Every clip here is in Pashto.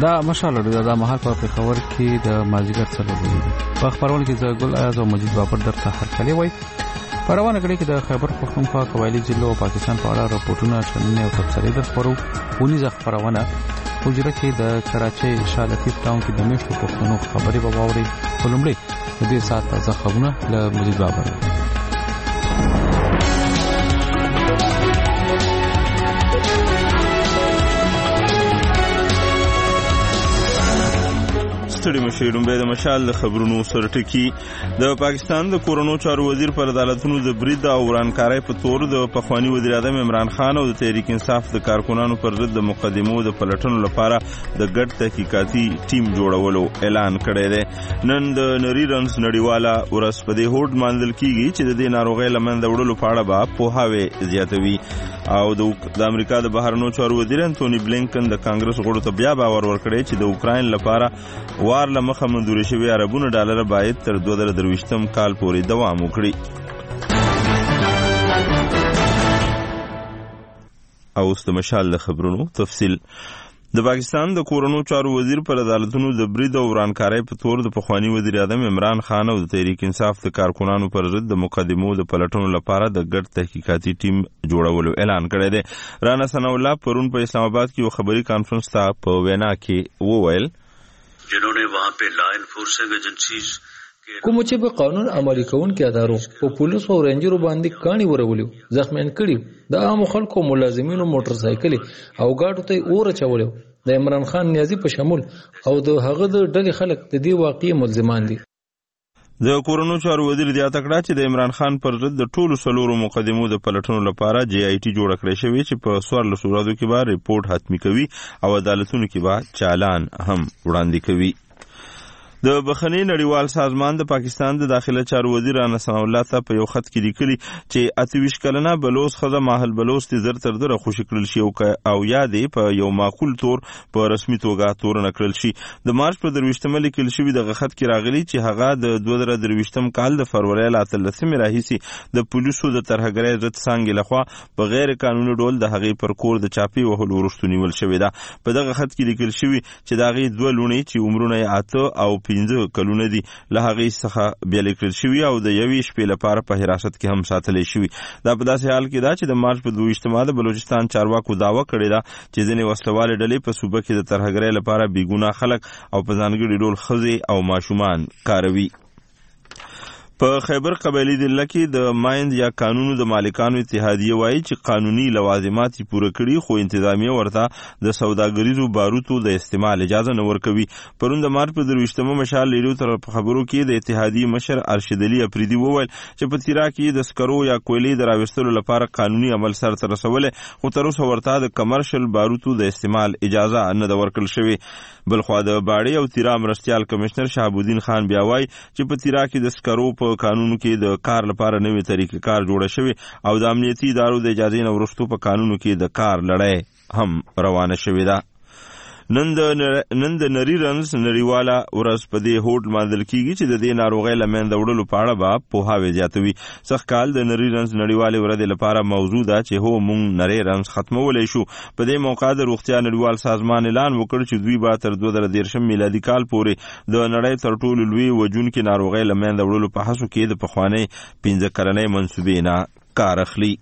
دا مشاله د مهال په خبر کې د مازیګر څلور بجې په خبرونه کې د ګل اعظم مجید بابر درته هرکلی وای. په روانه کړي کې د خیبر پختونخوا قبایلی ضلع او پاکستان په اړه راپورټونه شننې او تبصرې د خبرو ونیزه خبرونه حجره کې د کراچۍ شالتیف ټاون کې د میشتو پښتنو خبرې به واوري. ولومړی د دې سات تازه خبرونه له مجید بابر. ستړي مشیرون به د مشال د خبرونو سره ټکی. د پاکستان د کورونو چارو وزیر پر عدالتونو د برید او ورانکارۍ په تور د پخوانی وزیر اعظم عمران خان او د تحریک انصاف د کارکونانو پر ضد د مقدمو د پلټنو لپاره د ګډ تحقیقاتي ټیم جوړولو اعلان کړی دی. نن د نری رنز نړیواله ورځ په دې هوډ مانځل کیږي چې د دې ناروغۍ له منځه وړلو په اړه به پوهاوی زیاتوي. او د امریکا د بهرنیو چارو وزیر انټونی بلینکن د کانګرس غړو ته بیا باور ورکړی چې د اوکراین لپاره وار لمخه منظور شوی عربونه ډالر باید تر 2023 کال پورې دوام وکړي. او اوس د مشال د خبرونو تفصیل. د پاکستان د کورونو چارو وزیر پر عدالتونو د برید او ورانکارۍ په تور د پخوانی وزیر اعظم عمران خان او د تحریک انصاف د کارکونانو پر ضد د مقدمو د پلټنو لپاره د ګډ تحقیقاتي ټیم جوړولو اعلان کړی دی. رانا ثناء الله پرون په اسلام آباد کې یو خبري کانفرنس ته په وینا کې وویل جنہوں نے وہاں پہ لا انفورسنگ ایجنسیز کوم چې په قانون عملي کوونکو ادارو او پولیس او رینجرو باندې کانی ورولو زخمیان کړي د عام خلکو ملازمینو موټر سایکل او گاډو ته اور چولو د عمران خان نیازی په شمول او د هغه د ډلې خلک د دې واقعي ملزمان دي. د کورونو چارو وزیر زیاته کړه چې د عمران خان پر ضد د ټولو سلورو مقدمو د پلټنو لپاره جی آی ټي جوړ کړی شوی چې په 14 ورځو کې به ریپورت حتمی کوي او عدالتونو کې به چالان هم وړاندې کوي. د بخنی نړیوال سازمان د پاکستان د داخله چارو وزیر رانا ثناء الله ته په یو خط کې لیکلي چې 28 کلنه بلوچ خزه ماحل بلوچ ته زر تر دره خوشی کړل شي او یادې په یو معقول تور په رسمي توګه تور نه کړل شي. د مارچ په 23 لیکل شوی د خط کې راغلي چې هغه د 2023 کال د فروری ل 13 راهیسي د پولیسو د طرحګرۍ ضد څنګه لخوا په غیر قانوني ډول د هغې پر کور د چاپی وهلو وروسته نیول شوی ده. په دغه خط کې لیکل شوی چې د هغې دوه لونې چې عمرونه یې 8 او 15 کلونه دي له هغې څخه بیا لیکل شوي او د یوې شپې لپاره په حراست کې هم ساتلی شوي. دا په داسې حال کې ده چې د مارچ په 22 د بلوچستان چارواکو دعوه کړې ده چې ځینې وسلوالې ډلې په صوبه کې د طرحګرۍ لپاره بېګناه خلک او په ځانګړي ډول ښځې او ماشومان کاروي. په خیبر قبایلی ضلع کې د مایند یا قانونو د مالکانو اتحادیه وایي چې قانوني لوازمات یې پوره کړي خو انتظامیه ورته د سوداګریزو باروتو د استعمال اجازه نه ورکوي. پرون د مارچ په 23 مشال لیډو تر خبرو کې د اتحادیې مشر ارشد علي افریدي وویل چې په تیرا کې د سکرو یا کویلې د راوستلو لپاره قانوني عمل سرته رسولې خو تر اوسه ورته د کمرشل باروتو د استعمال اجازه نه ده ورکړل شوې. بلخوا د باړې او تیرا مرستیال کمشنر شهاب الدین خان بیا وایي چې په تیرا کې د سکرو په قانونو کې د کار لپاره نوې طریقې کار جوړه شوی او د امنیتي ادارو د اجازې نه وروسته په قانونو کې د کار لړۍ هم روانه شوې ده. نن د نری رنز نړیواله ورځ په دې هوډ مانځل کیږي چې د دې ناروغۍ له منځه وړلو په اړه به پوهاوی زیاتوي. سږ کال د نری رنز نړیوالې ورځې لپاره موضوع ده چې هو موږ نری رنز ختمولی شو. په دې موقع د روغتیا نړیوال سازمان اعلان وکړ چې دوی به تر 2013 میلادي کال پورې د نړۍ تر ټولو لوی وژونکې ناروغۍ له منځه وړلو په هڅو کې د پخوانۍ 15 کلنۍ منصوبې نه کار اخلي.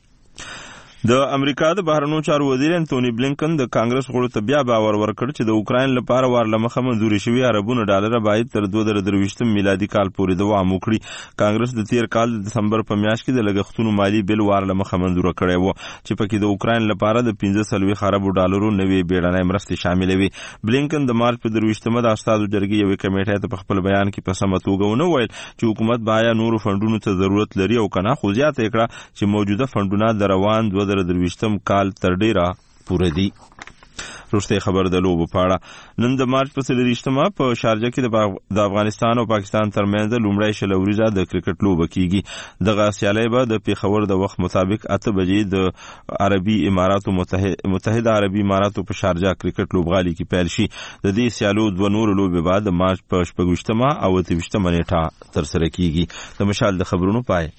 د امریکا د بهرنیو چارو وزیر انټونی بلینکن د کانګرس غړو ته بیا باور ورکړ چې د اوکراین لپاره وار لمخه منظور شوی عربونه ډالر باید تر 2023 میلادي کال پورې دوام وکړي. کانګرس د تیر کال د دسمبر په میاشت کې د لګښتونو مالی بل وار لمخه منظور کړی و چې پکې د اوکراین لپاره د 15 اربو ډالرو نوې بیړنۍ مرستې شامل وي. بلینکن د مارچ په 23 د استادو جرګې یوې کمیټې ته په خپل بیان کې په سمه توګه ونه ویل چې حکومت باید نورو فندونو ته ضرورت لري او کنه خو زیاته کړه چې موجوده فندونه د روان 2023 کال تر ډیره پوره دي. وروستی خبر د لوبو په اړه. نن د مارچ په 23 په شارجه کې د افغانستان او پاکستان ترمنځ لومړی شل ورځې د کرکټ لوبه کیږي. دغه سیالي به د پیښور د وخت مطابق 8 بجې د عربي اماراتو متحده عربي اماراتو په شارجه کرکټ لوبغالي کې پیل شي. د دې سیالو دوه نور لوبې بعد د مارچ په 28 او 28 نیټه تر سره کیږي. د مشال د خبرونو پای.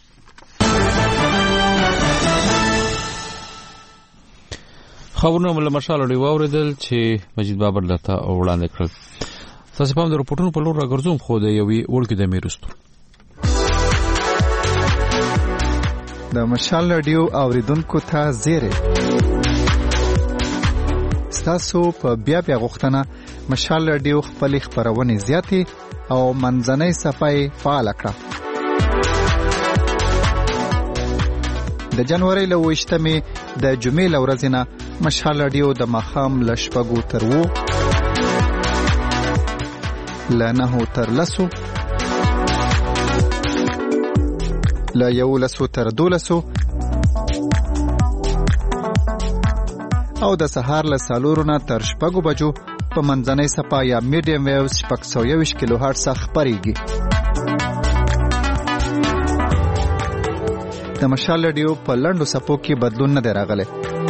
خبرونه مله مشال دی واوریدل چې مجید بابر درته وړاندې کړل. تاسو په دې رپورټونو په لور راګرځوم خو د یوې وړکې د میرستو د مشال رادیو اوریدونکو ته زیره تاسو په بیا غوښتنه مشال رادیو خپل خبرونه زیاتې او منځنۍ صفحه فعال کړه. د جنوري له 28مې د جمعې لورځ نه مشال رادیو د مخام لشپګو تر وو لنه تر لسو لا یو لسو تر دولسو او د سهار له سالورونه تر شپږو بجو په منځنۍ صفحه یا میډیم ویوز 620 کیلو هرتز خبريږي. د مشال رادیو په لنډو صفو کې بدلون نه دی راغلی.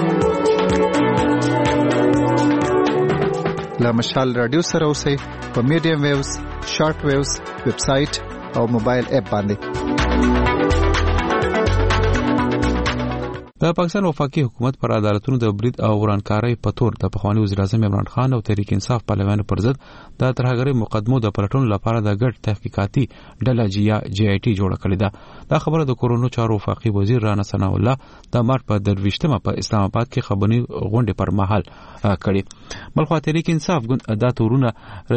له مشال رادیو سره اوسئ په میډیم ویوز، شارټ ویوز، ویب سټ او موبایل اپ باندې. د پاکستان وفاقي حکومت پر عدالتونو د برید او ورانکارۍ په تور د پخوانی وزیر اعظم عمران خان او تحریک انصاف پارلماني پر ضد د ترهګرۍ مقدمو د پلټنو لپاره د ګډ تحقیقاتي ډله جی آی ټي جوړه کړې ده. دا خبره د کورونو چارو وفاقي وزیر رانا ثنا الله د مارچ په 23مه په اسلام آباد کې خبري غونډه پر مهال کړې. بلخو تحریک انصاف دا تورونه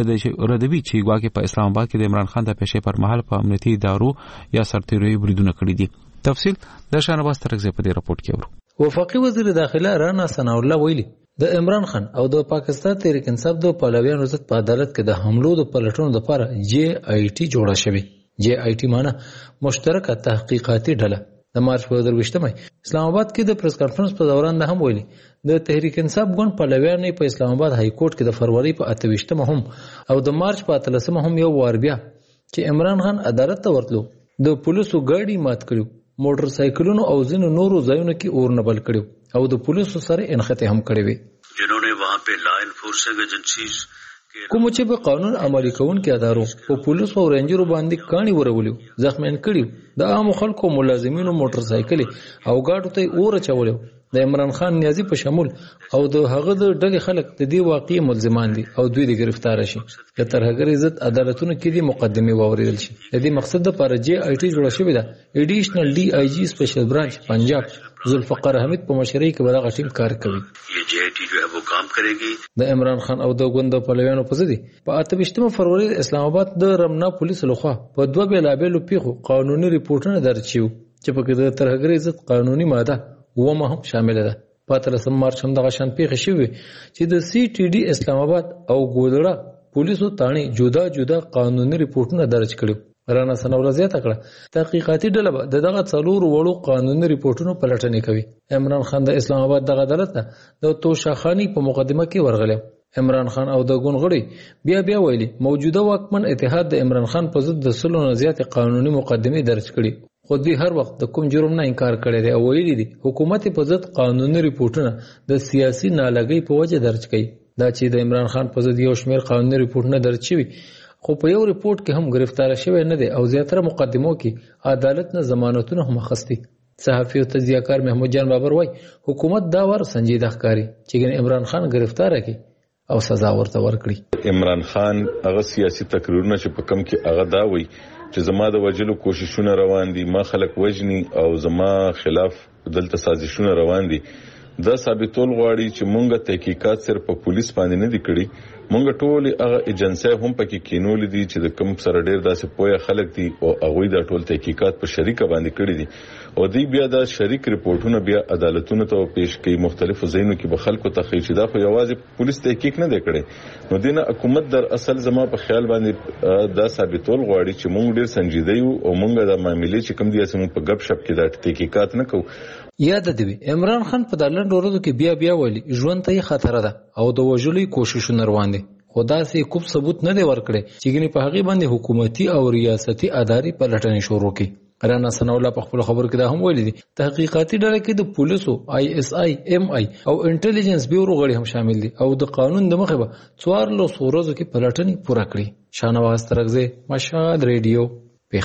ردوي چې واقع په اسلام آباد کې د عمران خان د پېښې پر مهال په امنیتي ادارو یا سرتیري بریدونه کړی دي. تفصیل د شانواز ترغزه په دې راپورټ کې ورو. وفاقي وزیر داخله رانا ثنا الله ویلي د عمران خان او د پاکستان تحریک انصاف د پهلویانو ضد په عدالت کې د حملو د پلټنو لپاره جی آی ټي جوړه شوې. جی آی ټي معنی مشترکه تحقیقاتي ډله. د مارچ په 23مه اسلام آباد کې د پریس کانفرنس په دوران د هم ویلي د تحریک انصاف ګوند پهلویان په اسلام آباد های کورټ کې د فروری په 28مه هم او د مارچ په 13مه هم یو وار بیا چې عمران خان عدالت ته ورتلو د پولیسو ګاډي مات کړو، موټر سایکلونو او ځینو نورو ځایونو کې اور نه بل کړو او د پولیسو سره انخته هم کړې وي. جنہوں نے وہاں پہ لا انفورسنگ ایجنسیز کوم چې په قانون عملي کوونکو ادارو په پولیسو او رینجرو باندې کاڼي ورولو، زخمیان کړي، د عام خلکو ملازمینو موټر سایکل او ګاډو ته اور چولو. د عمران خان نیازی په شمول او د هغه د ډلې خلک د دې واقعي ملزمان دي او دوی د گرفتار شي. د ترهګرۍ ضد عدالتونو کې د مقدمه واوریدل شي. د دې مقصد د پر جی آی ټي جوړه شوې ده. ایډیشنل ډي آی جی سپیشل برانچ پنجاب ذوالفقار حمید په مشرۍ کې بلغه ټیم کار کوي. یہ جی آئی ٹی جو ہے وہ کام کرے گی. د عمران خان او د ګوند پهلویانو په ضد په 28 فروری اسلام آباد د رمنا پولیس لخوا په دوه بیلابېلو پیښو قانوني ریپورتونه درج شوي چې په کې د ترهګرۍ ضد قانوني ماده ومه هم شامل ده. په 13 مارچ هم دغه شان پیښې شوې چې د سی ټي ډي اسلام آباد او ګودړه پولیسو تانی جدا جدا قانوني ریپورتونه درج کړي. رانا ثنا الله زیاته کړه تحقیقاتي ډله دغه څلور وړو قانوني ریپورتونو پلټنې کوي. عمران خان د اسلام آباد دغه عدالت د توشاخانی په مقدمه کې ورغلی. عمران خان او د ګونغړي بیا ویلي موجوده واکمن اتحاد د عمران خان په ضد د سلو نه زیات قانوني مقدمه درج کړي خو دوی هر وخت د کوم جرم نه انکار کړی دی او ویلي دي حکومت په ضد قانوني ریپورتونه د سیاسي نالګۍ په وجه درج کړي. دا چې د عمران خان په ضد یو شمېر قانوني ریپورتونه درج شوي خو په یو ریپورت کې هم گرفتار شوی نه دی او زیاتره مقدمو کې عدالت نه ضمانتونه هم اخیستي. صحافي او تجزیه‌کار محمود جان بابر وایي حکومت دا ور سنجیده ښکاري چې عمران خان گرفتار کړي او سزا ورته ورکړي. عمران خان هغه سیاسي تقریرونه چې په کم کې هغه دا وایي چې زما د وجلو کوششونه روان دي، ما خلک وجني او زما خلاف دلته سازشونه روان دي. دا ثابتول غواړي چې مونږه تحقیقات صرف په پولیس باندې نه دي کړي، مونږ ټول هغه ایجنسی هم پکې کینول دي چې د کم سره ډیر داسې پوهه خلک دي او هغه دا ټول تحقیقات په شریکه باندې کړی دي او دوی بیا دا شریک ریپورتونه بیا عدالتونو ته پیش کوي. مختلفو ځایونو کې به خلکو ته خي چې دا خو یوازې پولیس تحقیق نه دی کړی. نو دینه حکومت در اصل زما په خیال باندې دا ثابتول غواړي چې مونږ ډیر سنجیده یو او مونږ د معاملې چې کم دي اسمو په غب شپ کې دا تحقیقات نه کوو. یاد دی عمران خان په دلند ورځو کې بیا ویلي ژوند ته خطر ده او د وژلې کوششونه روان دي خدا سي کوم ثبوت نه دی ورکړي چې ګنې په هغه باندې حکومتي او ریاستي ادارې پلټنې شروع کړي. رانا ثنا الله په خپل خبر کې دا هم ویلي دي تحقیقاتي ډله کې د پولیسو آی اس آی ایم آی او انټيليجنس بیورو غړي هم شامل دي او د قانون د مخه به 14 ورځو کې پلټنې پوره کړي. شانواز ترغزه مشهد ریډیو پیښور.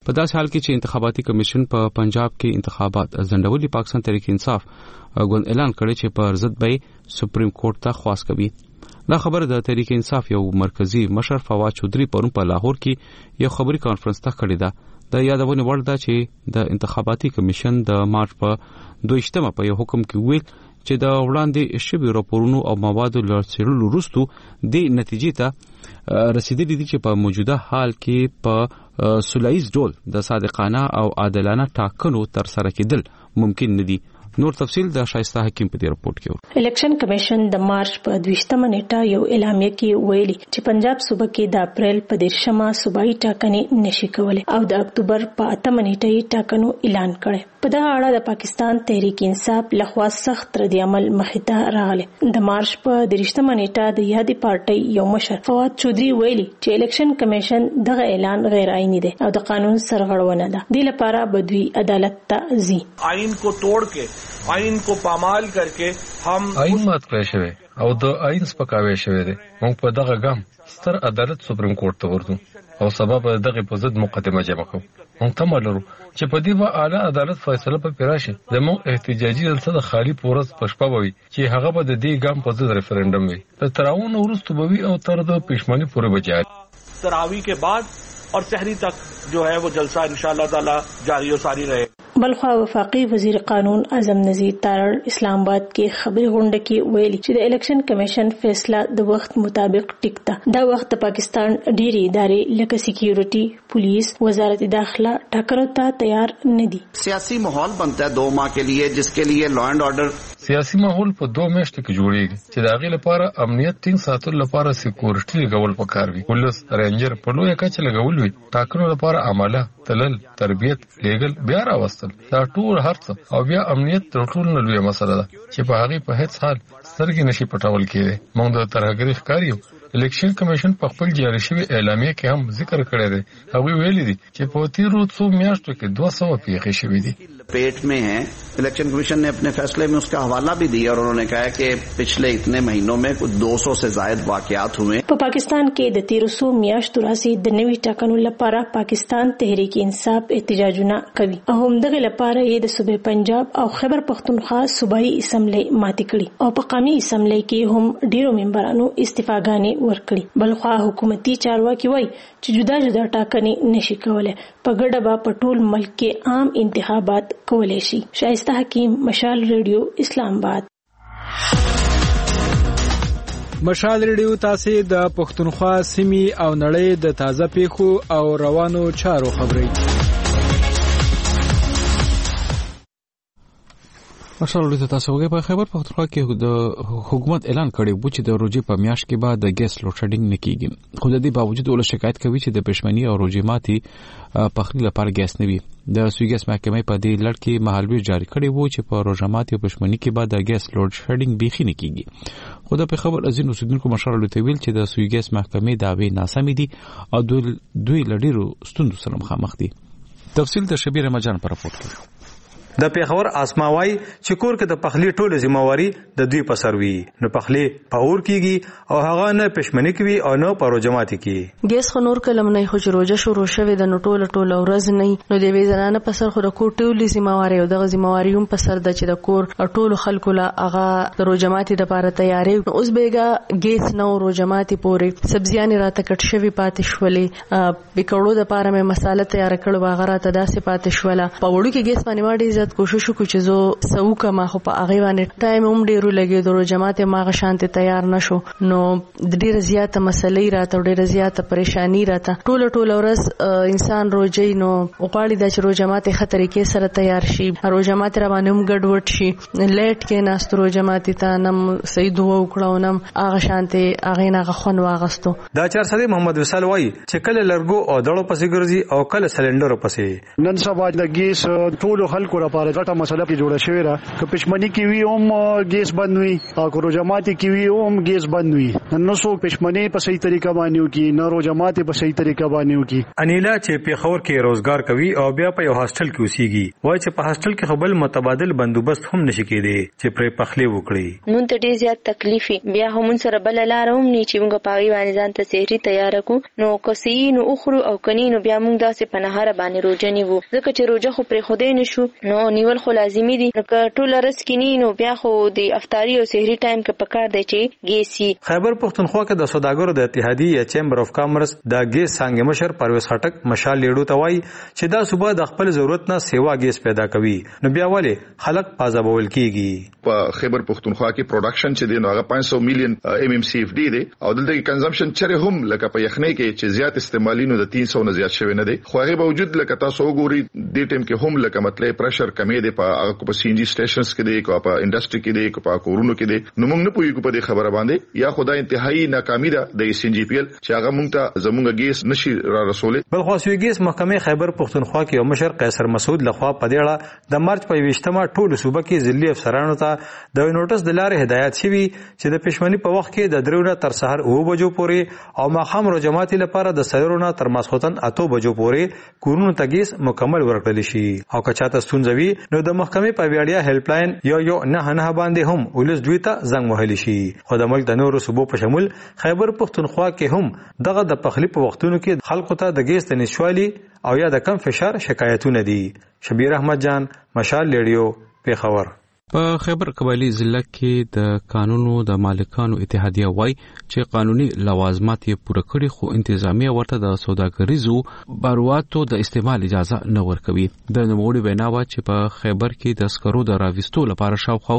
په داسې حال کې چې انتخاباتي کمیشن په پنجاب کې انتخابات ځنډولي، پاکستان تحریک انصاف ګوند اعلان کړی چې پر ضد به سپریم کورټ ته خواست کوي. دا خبر د تحریک انصاف یو مرکزی مشر فواد چودھری پرون په لاهور کې یو خبري کانفرنس ته کړی دا. د یادونه وړ ده چې د انتخاباتي کمیشن د مارچ په 22مه په یو حکم کې ویل چې د وړاندې شوي راپورونو او موادو له څېړلو وروسته د نتیجې ته رسیدلي دي چې په موجوده حال کې په سولهییز ډول د صادقانه او عادلانه ټاکنو تر سره کېدل ممکن نه دي. نور تفصیل د شایسته حکیم په دې رپورت کې. الیکشن کمیشن د مارچ په 22مه نیټه یو اعلامیه کې ویلي چې پنجاب صوبه کې د اپریل په 13مه صوبایي ټاکنې نشي کولای او د اکتوبر په 8مه نیټه یې ټاکنو اعلان کړي. په دغه اړه د پاکستان تحریک انصاف لخوا سخت رد عمل مخې ته راغلی. د مارچ په 13مه نیټه د یادې پارټۍ یو مشر فواد چودھری ویلي چې الیکشن کمیشن دغه اعلان غیر آئینی دی او د قانون سرغړونه ده. دې لپاره بدوی عدالت ته ځي. آئین کو توڑ کے آئین کو پامال کرके هم آئین مات کړی شوی او د آئین سپکاوی شوی دی. موږ په دغه ګام ستر عدالت سپریم کورټ ته ورځو او سبب دغه په ضد مقدمه جمع کوو. موږ تمه لرو چې په دې به اعلی عدالت فیصله په پیراشي. زموږ احتجاجي جلسه د خالی پورز پښپا وي چې هغه به د دې ګام په ضد ریفرندم وي. د تراون وروسته به وي او تر د پښمنۍ پورې به جاري. تراوی के बाद और सहरी तक जो है वो जलसा इंशाअल्लाह ताला जारी और सारी रहे. بلخوا وفاقي وزیر قانون اعظم نذیر تارړ اسلام آباد کې خبري غونډه کې ویلي چې د الیکشن کمیشن فیصله د وخت مطابق ټیک ده. دا وخت پاکستان ډېری ادارې لکه سکیورټي، پولیس، وزارت داخله ټاکنو ته تیار نه دي. سیاسي ماحول بنتا ہے 2 ماہ کے لیے جس کے لیے لا اینڈ آرڈر سیاسي ماحول په 2 میاشتو کې جوړیږي چې د هغې لپاره امنیت ټینګ ساتلو لپاره سکیورټي لګول پکار وي. پولیس، رینجر په لویه کچه لګول وي. ټاکنو لپاره عمله، تلل، تربیت، لیګل، بیا راوستل، دا ټول هرڅه او بیا امنیت تر ټولو لویه مسله ده چې په هغې په هیڅ حال سترګې نشي پټول کېدی. موږ د ترهګرۍ ښکار یو. الیکشن کمیشن په خپل جاری شوی اعلامیه کې هم ذکر کړی دی. هغوی ویلي دي چې په تیرو 2 میاشتو کې 200 پیښې شوې دي. पेट में है. इलेक्शन कमीशन ने अपने फैसले में उसका हवाला भी दिया और उन्होंने कहा कि पिछले इतने महीनों में कुछ 200 से ज्यादा वाकयात हुए. په پاکستان کې د 1300 میاشتو راځي د نوي ټاکنو لپاره پاکستان تحریک انصاف احتجاجونه کوي او همدغه لپاره یې د صوبې پنجاب او خیبر پختونخوا صوبایي اسمبلی ماتې کړي او په قومي اسمبلی کې هم ډیرو ممبرانو استعفاګانې ورکړي. بلخوا حکومتي چارواکي وایي چې جدا جدا ټاکنې نشي کولای. په ګډه به په ټول ملک کې عام انتخابات کولای شي. شایسته حکیم، مشال ریډیو، اسلام آباد. مشال ریډیو تاسو د پښتونخوا سیمې او نړۍ د تازه پیښو او روانو چارو خبري. ماشاءالله تاسو وګورئ په خیبر پختونخوا کې د حکومت اعلان کړی و چې د روزي په میاشت کې بعد د ګیس لوډ شیډینګ نه کیږي. خو د دې باوجود ول شکایت کوي چې د پښمنۍ او روزي ماتي پخلی لپاره ګیس نه وي. د سوی ګیس محکمې په دې لړ کې محلوي جاری کړی و چې په روزي ماتي او پښمنۍ کې بعد د ګیس لوډ شیډینګ بيخي نه کیږي. خو د خبر ازین اوسیدونکو مشرالو ته ویل چې د سوی ګیس محکمې داوی ناسمې دي او دوی لډیرو ستوندو سره مخامخ دي. تفصیل د شبیر مجان پر راپورټ کوي. د پیښور اسماوي چې کور کې د پخلی ټوله ذمہواری د دوی په سر وي. نو پخلی پاور کیږي او هغه نه پښمنۍ کوي او نه پرو جماعتي کوي. ګیس خو نور کلم نه خو روزه شروع شوه د ټوله ورځ نه نو د وی زنانه په سر خو د کور ټوله ذمہواری او د ذمہواری هم په سر د چې د کور ټولو خلکو لا هغه د روجماعتي لپاره تیاری. اوس بیګه ګیس نو روجماعتي پورې سبزیان راته کټ شوی پاتې شولې بکړو د لپاره مې مساله تیار کړو هغه راته داسې پاتې شوله. په وړو کې ګیس باندې ما ډیر کوشش وکړ چې زه سوکه ما خو په هغه باندې ټایم هم ډیرو لګي د جماعت ما غشانته تیار نشو. نو د ډیره زیاته مسلې راته ډیره زیاته پریشانی راته ټوله ورځ انسان روزي نو وقاړي د چرو جماعت خطرې کې سره تیار شي. رو جماعت را باندې هم ګډوډ شي. لیټ کې ناسترو جماعت ته نم سید وکړو نم هغه شانته هغه نه غخون واغستو. دا چار سره محمد وصال وای چې کله لرګو او دړو پسې ګرځي او کله سلندر پسې. نن سبا د ګیس ټولو خلکو لپاره غټه مسله کې جوړه شوې ده که پښمنی کې وی هم ګیس بند وي او که روجمات کې وی هم ګیس بند وي نو څو پښمنی په صحیح طریقه باندې وکي نه روجمات په صحیح طریقه باندې وکي. انیلا چې په خور کې روزګار کوي او بیا په یو هاستل کې اوسېږي وایي چې په هاستل کې خپل متبادل بندوبست هم نشي کېدی چې پرې پخلی وکړي. مونږ ته ډېر زیات تکلیف بیا هم سره بل لار هم نه چې موږ پاغي باندې ځان ته سحری تیار کو نو کسي نو اخرو او کني نو بیا موږ داسې په نهار باندې روزه نیو ځکه چې روزه خو پرې خدای نشو نو نیول خو لازمي دي نو ټول رس کینی نو بیا خو د افطاری او سحری ټایم کې پکار دی چې ګیسي. خیبر پختونخوا کې د سوداګرو د اتحادیې چیمبر اف کامرس د ګیس څنګه مشر پرویز خټک مشال لیډو ته وایي چې دا صوبه د خپل ضرورت نه سیوا ګیس پیدا کوي نو بیا ولې خلک پازابول کیږي. په خیبر پختونخوا کې پروډکشن چې دی نو هغه 500 میلیون MMCFD دی او دلته کې کنزمپشن چره هم لکه په یخنۍ کې چې زیات استعمالي نو د 300 نه زیات شوی نه دی خو هغه باوجود لکه تاسو وګورئ د ټیم کې هم لکه مطلب پرشر کمې دی په هغه په CNG سټیشنز کې دی کو په انډستری کې دی کو په کورونو کې دی نو موږ نه پوهیږو په دې خبره باندې یا خدای انتهایی ناکامي ده د CNGPL چې هغه موږ ته زموږ ګیس نشي را رسولې. بل خو سوي ګیس محکمه خیبر پختونخوا کې یو مشر قیصر مسعود لخوا په دې اړه د مارچ په 20مه ټول صوبه کې ضلعي افسرانو ته د نوټس د لارې هدایت شوی چې د پښمنی په وخت کې د درونه تر سحر 9 بجو پورې او ماخام روجماتي لپاره د سحرونه تر ماسخوتن 8 بجو پورې کورونو ته ګیس مکمل ورکړل شي او که چاته ستونزوي نو د محکمې په ویاړیا هیلپ لاین یو نه باندې هم ولس دوی ته زنګ وهلی شي. خو د ملک د نورو صوبو په شمول خیبر پختونخوا کې هم دغه د پخلی په وختونو کې خلکو ته د ګیس د نشوالي او یا د کم فشار شکایتونه دي. شبیر احمد جان مشال لیډیو پیښور. په خیبر قبایلی ضلع کې د قانونو د مالکانو اتحادیه وای چې قانوني لوازمات یې پوره کړي خو انتظامیه ورته د سوداګریزو بارواتو د استعمال اجازه نه ورکوي. د نوموړي ویناوه چې په خیبر کې د سکرو د راوستو لپاره شاوخوا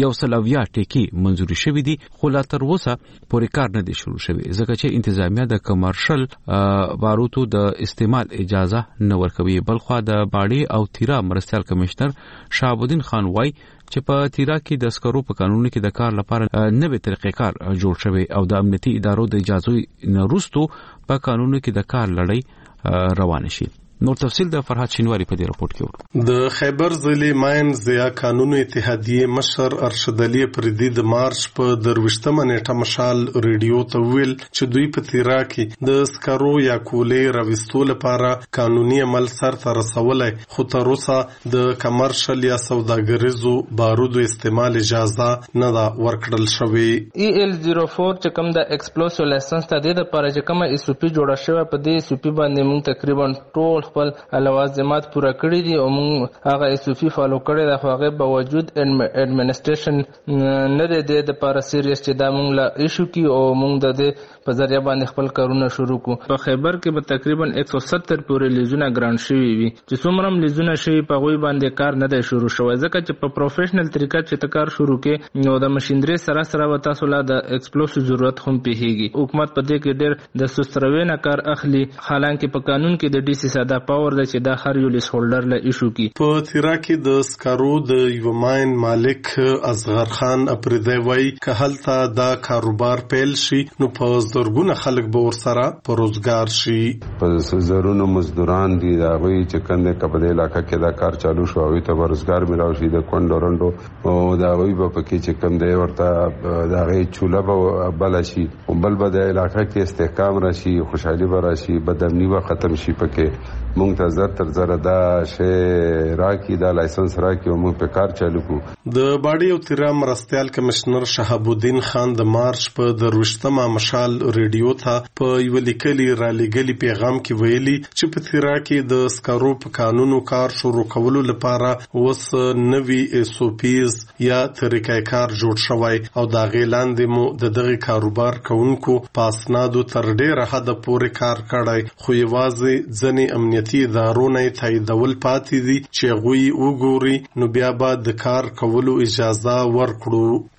100 ټیکي منزوري شوې دي خو لا تر اوسه پورې کار نه دی شروع شوی ځکه چې انتظامیه د کمرشل باروتو د استعمال اجازه نه ورکوي. بلخو د باړي او تیرا مرستيال کمشنر شهاب الدین خان وای چې په تیرا کې د سکرو په قانون کې د کار لپاره نوې طریقې کار جوړ شوی او د امنیتي ادارو د اجازه نه وروسته په قانون کې د کار لړۍ روان شي. نور تفصیل د فرحات شینواری په دې رپورت کې ورو. د خیبر ضلع ماینز یا قانون اتحادیه مشر ارشد علي پردي د مارچ په 23مه نیټه مشال ریډیو ته ویل چې دوی په تیرا کې د سکرو یا کولې راوستو لپاره قانوني عمل سرته رسولای خو تر اوسه د کمرشل یا سوداګریزو بارودو استعمال اجازه نه دا ورکړل شوې. EL04 چې کوم د ایکسپلوسیو لایسنس ته د لپاره چې کومه SOP جوړه شوی په دې SOP باندې موږ تقریبا ټول خپل لوازمات پوره کړی دي او موږ هغه SOP فالو کړی دا خو هغه باوجود اډمنسټریشن نه دی د لپاره سیریس چې دا موږ لا ایشو کی او موږ د په ذریعہ باندې خپل کارونه شروع کو. په خیبر کې به تقریبا 170 پورې لیزونه ګرانټ شوی وي چې څومره لیزونه شوی په غوي باندې کار نه دی شروع شوی ځکه چې په پروفیشنل طریقه چې کار شروع کې نو د ماشينري سره وتا سولا د ایکسپلوسیو ضرورت هم پیږي. حکومت په دې کې ډېر د سستروینه کار اخلي حالانکه په قانون کې د DC ساده پاور د چې د هر یو لیس هولډر له ایشو کی. په تیرا کې د سکارو د یو ماین مالک اصغر خان اپریدی وای که هلته دا کاروبار پیل شي نو په زرګونه خلک به ورسره په روزګار شي. په زرونو مزدوران دي دا وی چې کنده کبل علاقې کې دا کار چالو شو او ته روزګار ملاوي شي د کونډورندو او دا وی په کې چې کم دی ورته دا غي چوله به بل شي او بل به د علاقې کې استحکام راشي خوشحالي به راشي بدامني به ختم شي پکې مونږ ته زر تر زر دا شی راکی دا لایسنس راکی او مونږ په کار چالو کو. د باډي او تیرا مرستيال کمشنر شهاب الدین خان د مارچ په 23مه مشال ریډیو ته په یو لیکلي را لګلي پیغام کې ویلي چې په تیرا کې د سکرو په قانونو کار شروع کولو لپاره وس نوي SOPs یا طریقې کار جوړ شوی او دا غیلاندې مو د دغه کاروبار کوونکو پاسنادو تر ډیره حد پورې کار کړی خو یوازې ځنې امنیتي ادارونه تاییدول پاتې دي چې غوي وګوري نو بیا به د کار کولو اجازه ورکړو.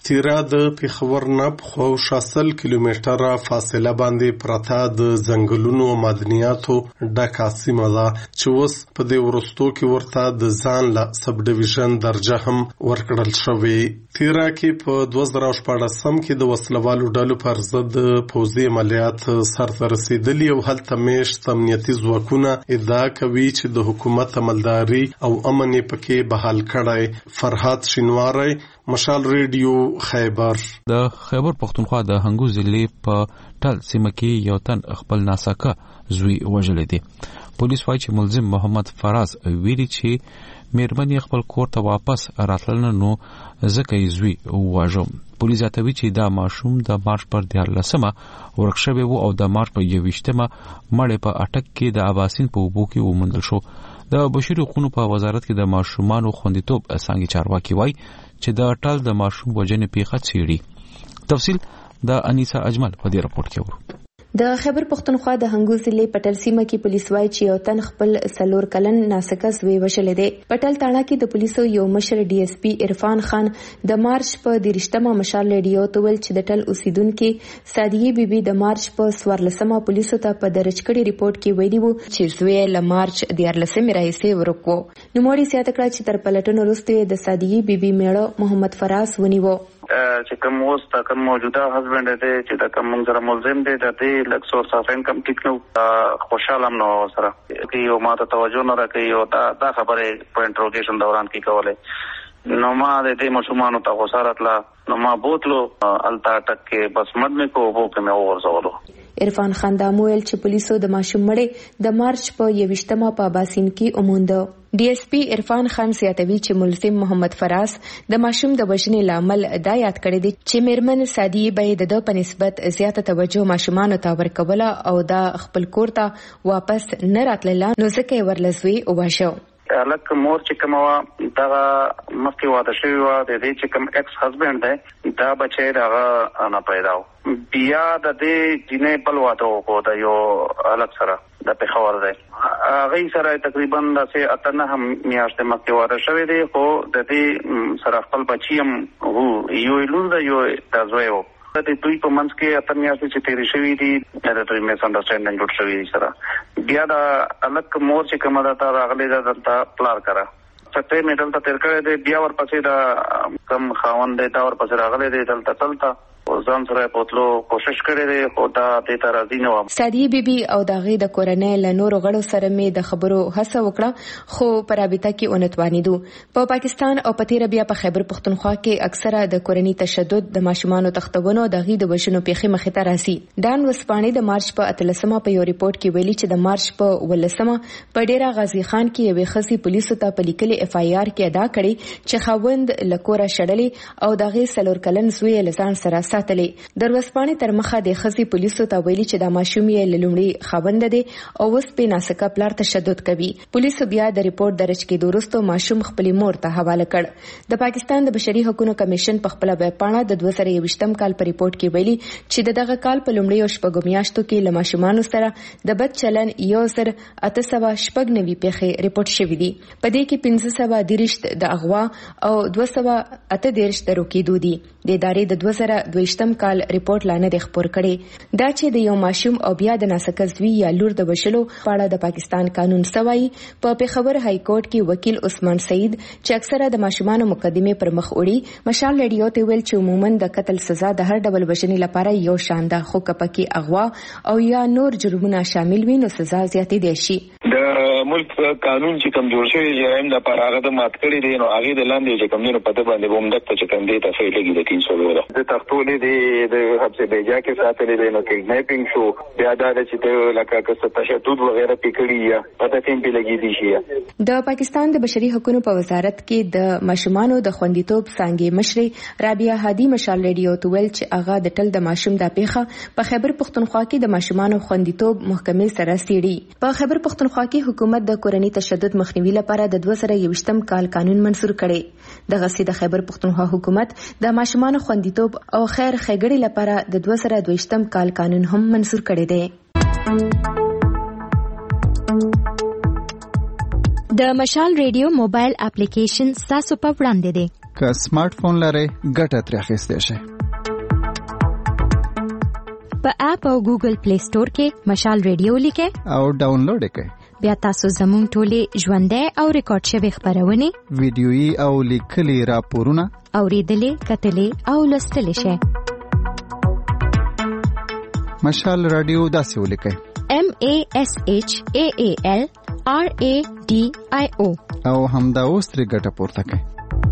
تیرا د پیښور نه په شاسل کیلومتره فاصله باندې پرتا د ځنګلونو او معدنیاتو ډکه سیمه ده چې اوس په دې وروستو کې ورته د ځان له سب ډیویژن درجه هم ورکړل شوې. تیرا کې په 2014 کې د وسلوالو ډلو پر ضد پوځي عملیات سرته رسیدلي او هلته میشت امنیتي ځواکونه ادعا کوي چې د حکومت عملداري او امن پکې بحال کړی. فرحات شینواری، مشال ریډیو، خیبر. د خیبر پختونخوا د هنګو ضلع په ټل سیمه کې یو تن خپل ناسکه زوی وژلی دی. پولیس وايي چې ملزم محمد فراز ویلي چې میرمنې خپل کور ته واپس راتلل نو ځکه یې زوی وواژه. پولیس زیاتوي چې دا ماشوم د مارچ پر 14 ورک شوی و او د مارچ په 21 مړی په اټک کې د اباسین په اوبو کې وموندل شو. د بشري حقوقو په وزارت کې د ماشومانو خوندیتوب څانګې چارواکي وايي چې د ټال د ماشوم وژنې پیښه څېړي. تفصیل د انیسا اجمل په دې راپورټ کې ورو. د خیبر پختونخوا د هنګو ضلع پټل سیمه کې پولیس وايي چې یو تن خپل 4 کلن ناسکه زوی وژلی دی. پټل تاڼه کې د پولیسو یو مشر ډي اس پي عرفان خان د مارچ په 13 مشال ریډیو ته ویل چې د ټل اوسیدونکو سادیه بیبي د مارچ په 14 پولیسو ته په درج کړي ریپورت کې ویلي وو چې زوی له مارچ 14 راهیسې ورکو. نوموړي زیاته کړه چې تر پلټنو وروسته د سادیه بیبي میړه محمد فراز ونیو. چې کوم اوس تا کوم موجوده هسبند دی چې دا کوم سره ملزم دی د دې لک سورس اف انکم ټیک نو خوشاله نو سره کې یو ماته توجه نه راکې او دا خبره په انټروګیشن دوران کې کوله نو ما د دې مشمانو ته غوسارتلا نو ما بوتلو التا ټک کې بس مد مې کو وو کې مې ورزولو. عرفان خان دا مویل چې پولیسو د ماشوم مړی د مارچ په 21 په اباسین کې اوموند. ډي اس پي عرفان خان زیاتوي چې ملزم محمد فراز د ماشوم د وژنې لامل دا یاد کړی دی چې میرمن سادی به د په نسبت زیاته توجه ماشومان ته ورکوله او دا خپل کور ته واپس نه راتله نو ځکه ورلزوي او واښو. الک مور چې کومه دا مخکې واده شوی و د دې چې کوم ایکس هسبند دی دا بچی دا نه پیدا بیا د دې جنې بل واده وکړو د یو الک سره د پیښور دی هغه سره تقریبا د 8 میاشتې مخکې واده شوی دی خو د دې سره خپل بچی هم وو یو لور د یو تاسو یو د دوی په منځ کې 8 میاشتې چې تیرې شوې دي د دوی میس انډرسټانډینګ جوړ شوی دی سره بیا د الک مور چې کومه دا راغلی دا د پلار کرا څه میډل ته تیر کړی دی بیا ورپسې دا کم خاوند دی دا ورپسې راغلی دی دلته تلته ځان سره پوتلو کوشش کړی دی خو دا د ترازی نه و. سادیه بیبي او داغه د کورنۍ له نورو غړو سره مې د خبرو هڅه وکړه خو پر رابطه کې اونتوانیدو. په پاکستان او په تیر بیا په خیبر پختونخوا کې اکثره د کورنۍ تشدد د ماشومانو تختونو دغه د وشنو پیخي مخې ته راسي. دان وسپانی د مارچ په 13 په یو ریپورت کې ویلي چې د مارچ په 18 په ډیره غازی خان کې یو خصي پولیسو ته په لیکلي اف آی آر کې ادا کړی چې خوند لکوره شړلې او دغه 4 کلن زوی لسان سره ساتلې. دروسپانی تر مخه د خزي پولیسو ته ویلي چې د ماشوم یې لومړی خوند دی او اوس په ناسکه پلار تشدد کوي. پولیسو بیا د ریپورت درج کړي وروسته ماشوم خپل مور ته حواله کړ. د پاکستان د بشري حقوقو کمیشن په خپل ویب پاڼه د 2023 کال په ریپورت کې ویلي چې دغه کال په لومړی او شپږم میاشتو کې له ماشومانو سره د بد چلن 1896 پیښې ریپورت شوې دي. په دې کې 530 د اغوا او 238 د روکېدو دي. د ادارې د 2022 کال ریپورت لا نه خبر کړي دا چې د یو ماشوم او بیا د ناسکه زوی یا لور د وشلو په اړه د پاکستان قانون سوای په پیښور های کورټ کې وکیل عثمان سعید چې اکثره د ماشومانو مقدمه پر مخ وړي مشال ریډیو ته ویل چې عموما د قتل سزا د هر ډول وژنې لپاره یو شان ده خو کپکې اغوا او یا نور جرمونه شامل وي نو سزا زیاتې دي شي. د ملک قانون چې کوم جوړ شوی جرایم د لپاره هغه د مات کړی دی نو هغه د لاندې چې کوم نه پته باندې بومدک ته چې کوم دی ته فعلي د 300 د تختولې دی د حبس بیجا کې ساتلې دی نو کډنیپینګ شو بیا دا چې ته لکه که تشدد وغیرہ پکړی یا پته تیم په لګی دي شي. د پاکستان د بشري حقوقو په وزارت کې د ماشومانو د خوندیتوب څنګه مشري رابعه هادي مشال ریډیو ته ویل چې هغه د ټل د ماشوم د پیښه په خیبر پختونخوا کې د ماشومانو خوندیتوب محکمې سره سیړي. په خیبر پختونخوا کې حکومت د کورنۍ تشدد مخنیوي لپاره د 2023 کال قانون منسور کړي. د غسې د خیبر پختونخوا حکومت د ماشومانو خوندیتوب او خیر ښېګړې لپاره د 2022 کال قانون هم منسور کړی دی. د مشال ریډیو موبایل اپلیکیشن تاسو په وړاندې دی. که سمارټ فون لرئ ګټه ترې اخیستی شئ. په اپ او ګوګل پلی سٹور کې مشال ریډیو لیکئ او ډاونلوډ یې کړئ. بیا تاسو زموږ ټولې ژوندۍ او ریکارډ شوي خپرونې ویډیويي او لیکلي راپورونه اورېدلې، کتلې او لوستلی شئ. مشال رادیو داسې ولیکئ: MASHAALRADIO او همدا اوس ترې ګټه پورته کړئ.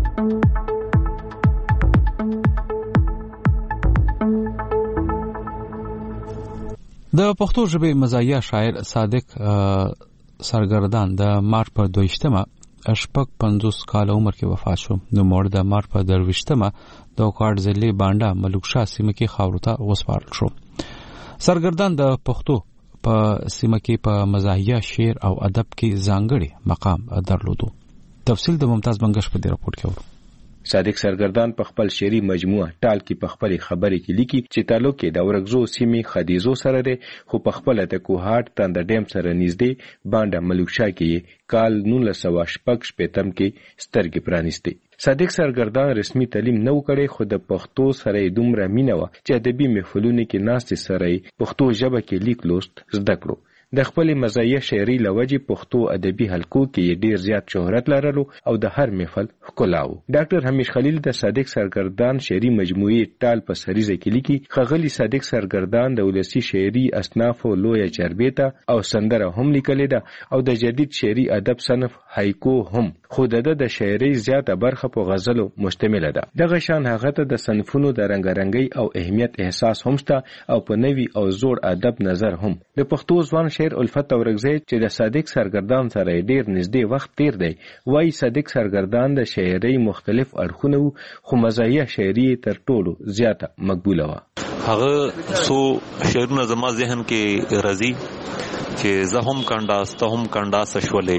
د پښتو ژبې مزاحیه شاعر صادق سرګردان د مارچ په 22مه 50 کال عمر کې وفات شو. نو مړ د مارچ په 23مه د وکاټ ضلع بانډا ملوکشاه سیمه کې خاورو ته وسپارل شو. سرګردان د پښتو په سیمه کې په مزاحیه شعر او ادب کې ځانګړی مقام درلودو. تفصیل د ممتاز بنگش په دې راپور کې ورو. صادق سرګردان په خپل شعري مجموعه ټال کې په خپل خبرې کې لیکي چې تعلق کې د ورغزو سیمې خدیزو سره ده، خو په خپل د کوهاټ تند ډیم سره نږدې بانډا ملوکشاه کې کال 1915 کې سترګې پرانیستي. صادق سرګردان رسمي تعلیم نه وکړي، خو د پښتو سره دومره مینه و چې ادبي محفلونو کې ناست سره پښتو ژبه کې لیک لوست زده کړو. د خپل مزاحیه شعري لوجې پښتو ادبي حلقو کې ډیر زیات شهرت لرلو او د هر محفل ښکلاو. ډاکټر حمیش خلیل د صادق سرګردان شعري مجموعه ټال په سریزه کې لیکي: ښاغلي صادق سرګردان د ولسی شعري اصناف لوی چربیته او سندره هم لیکلې ده او د جدید شعري ادب صنف هایکو هم، خو د شاعري زیاته برخه په غزلو مشتمل ده. دغه شان هغه ته د صنفونو د رنگارنګي او اهمیت احساس هم شته او په نوي او زوړ ادب نظر هم. د پښتو ځوان شعر الفت اورغزی چې د صادق سرګردان سره ډیر نږدې وخت تیر دی، وایي صادق سرګردان د شاعري مختلف اړخونه خو مزاحیه شاعري تر ټولو زیاته مقبوله و. هغه سو شعرونه زما ذهن کې راځي چې زه هم کانداسته هم کانداسه شولې،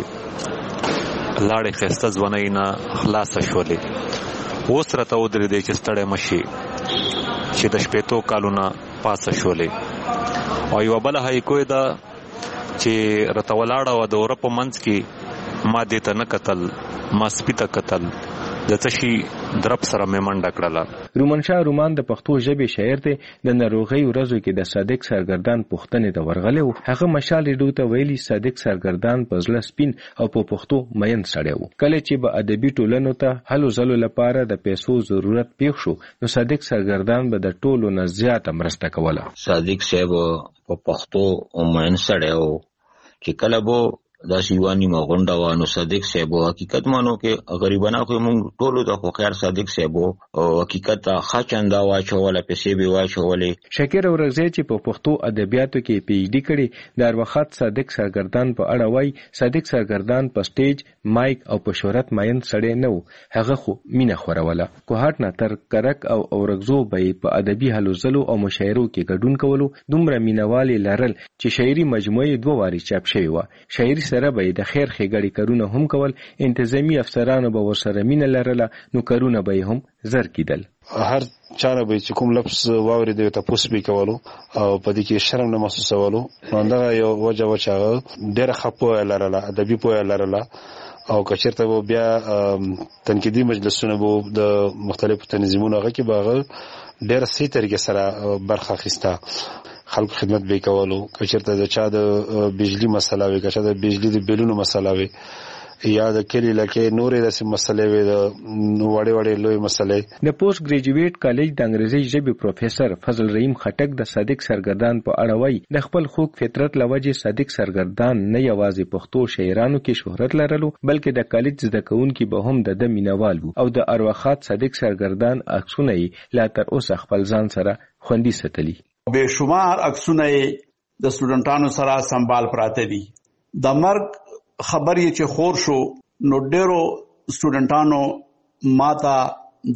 لاړې خسته ځوانینا خلاص شولې، اوس راته ودرې دی چې ستړی مشي چې د شپېتو کالونه پاسه شولې. او یو بل هایکو دا چې راته ولاړه و د اورپ منځ کې ما دې ته نه کتل، ما سپي ته کتل، د تشي درب سره مې منډه کړله. رومنشاه رومان د پښتو ژبې شاعر دی. د ناروغۍ ورځو کې د صادق سرګردان پوښتنې ته ورغلی و. هغه مشال ریډیو ته ویلي صادق سرګردان په زړه سپین او په پښتو مین سړی و. کله چې به ادبي ټولنو ته هلو ځلو لپاره د پیسو ضرورت پیښ شو، نو صادق سرګردان به د ټولو نه زیاته مرسته کوله. صادق صاحب په پښتو مین سړی و چې کله به دا شیوانی مغونډه و، نو صادق صاحب حقیقت مانو کې غریبانه خو موږ ټولو ته خو خیر صادق صاحب او حقیقت خاچنده واچوله، پیسې به واچولې. شکر اورغزی چې په پښتو ادبیاتو کې پی ایچ ډي کړي، د وخت صادق سرګردان په اړه وایي: صادق سرګردان په سټیج، مایک او په شهرت ماین سړی نه و، هغه خو مینه خوروله. کوهاټ نه تر کرک او اورغزو به په ادبي هلو ځلو او مشاعرو کې ګډون کولو. دومره مینوالي لرل چې شاعري مجموعه 2 واري چاپ شوی و. شاعري سره به د خیر ښېګړې کارونه هم کول، انتظامی افسرانو به ورسره مینه لرله، نو کارونه به هم زر کیدل. هر چاره به چې کوم لفظ واوري د تاسو به کولو او په دې کې شرم نه محسوسولو. نو دا یو وجه ډېر خپو لرله، ادبي پوهه لرله. او کچرته بیا تنقیدي مجلسونه به د مختلفو تنظیمونو هغه کې باغ ډېر سي طریقې سره برخه اخیسته، خلکو خدمت به کولو. کچرته د چا د بجلی مسله وي، کچا د بجلی د بیلونو مسله وي، یا د کلی لکه نورې د مسلې وي، د وړې وړې لوی مسلې. د پوسټ ګریجویټ کالج د انګریزي ژبې پروفیسور فضل رحیم خټک د صادق سرګردان په اړه وایي: د خپل خوږ فطرت لوجې صادق سرګردان نه یوازې پښتو شاعرانو کې شهرت لرلو، بلکې د کالج زده کوونکي به هم د مینوال وو او د اروخات صادق سرګردان عکسونه لا تر اوسه خپل ځان سره خوندي ساتلي. بے شمار عکسونه د سټوډنټانو سره سنبال پراته دي. د مرګ خبر یې چې خور شو، نو ډېرو سټوډنټانو ماته د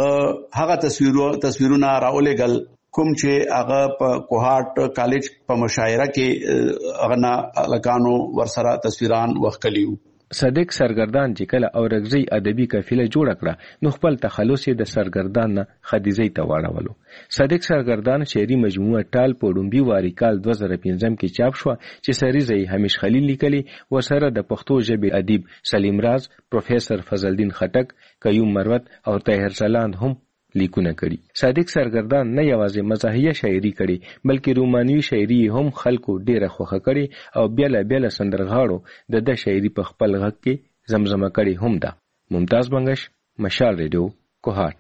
هغه تصویرونه راولېږل کوم چې هغه په کوهاټ کالج په مشاعره کې هغه لکانو ورسره تصویران وښکلیو. صادق سرګردان چې کله اورګزی ادبي قافله جوړ کړه نو خپل تخلص د سرګردان نه خدیجې ته واړولو. صادق سرګردان شعري مجموعه ټال په ډومبي واری کال 2015 کې چاپ شو چې سریزې همیش خلیل لیکلي ورسره د پښتو ژبې ادیب سلیم راز، پروفیسور فضل الدین خټک، قیوم مروت او طاهر سلاند هم لیکونه کړي. صادق سرګردان نه یوازې مزاحیه شاعري کړي بلکې رومانوي شاعري هم خلکو ډیره خوښه کړي او بیل سندرغاړو د شاعري په خپل غږ کې زمزمه کړي هم ده. ممتاز بنگش، مشال ریډیو، کوهات.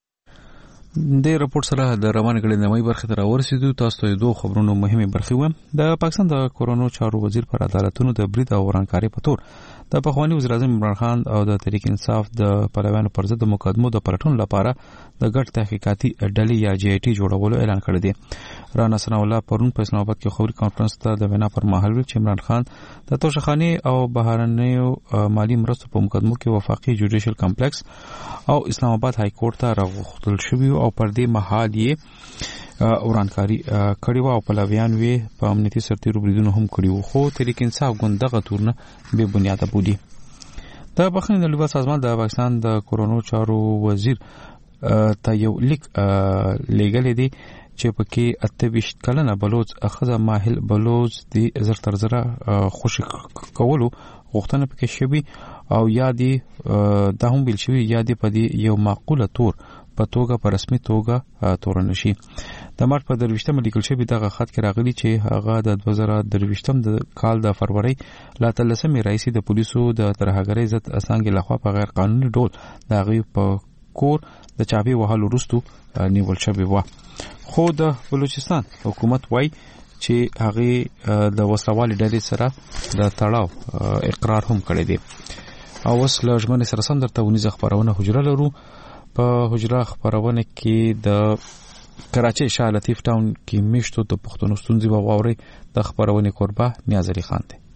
د راپور سره د روان غړي نمای برخه تر ورسېدو. تاسو ته دوه خبرونو مهمه برخه و. د پاکستان د کورونو چارو وزیر پر عدالتونو د برید او ورانکاري په تور د پخوانی وزیر اعظم عمران خان او د تحریک انصاف د پلویانو پر ضد مقدمو د پلټون لپاره د ګډ تحقیقاتي ډلې یا جی ای ټي جوړولو اعلان کړی دی. رانا ثنا الله پرون په اسلام آباد کې خبري کانفرنس ته د وینا پر مهال ویل چې عمران خان د توشخاني او بهرنیو مالی مرستو په مقدمو کې وفاقي جوډیشل کمپلیکس او اسلام آباد های کورټ ته راغوښتل شوی او پر دې مهال یې ورانکاری کړي او پلویان وی په امنیتي سرتیرو بریدونه هم کړي وو، خو تحریک انصاف ګوندغه تورنه به بنیاده بودی. د بخښنې د لوی سازمان د پاکستان د کورونو چارو وزیر ته یو لیک لیګل دی چې پکې 28 کلنه بلوچ اخذ ماهل بلوچ دی زر تر زره خوشی کولو غوښتنه پکې شوی او یادي د هم بل شوی یادي په دې یو معقوله تور په توګه په رسمي توګه تورن شي. د مارچ په 23 لیکل شوی دغه خط کې راغلی چې هغه د 2023 د کال د فروری لا 13 رئیس د پولیسو د ترهګرۍ ضد اسانګ لخوا په غیر قانوني ډول د غي په کور د چابي وهلو وروسته نیول شوی و. خو د بلوچستان حکومت وایي چې هغه د وسلوالي ډلې سره د تړاو اقرار هم کړی دی. او اوس له ژمنې سره سم درته ونیزه خبرونه حجره لرو. په حجره خبرونه کې د کراچۍ شاه لطیف ټاون کې میشتو د پښتون ستونزې واوري. د خبرونه قربا نیاز علي خان دی.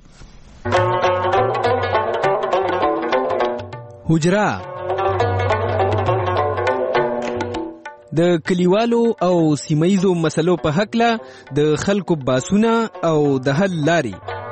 حجره د کلیوالو او سیمایزو مسلو په حق له د خلکو باسونه او د حل لاري.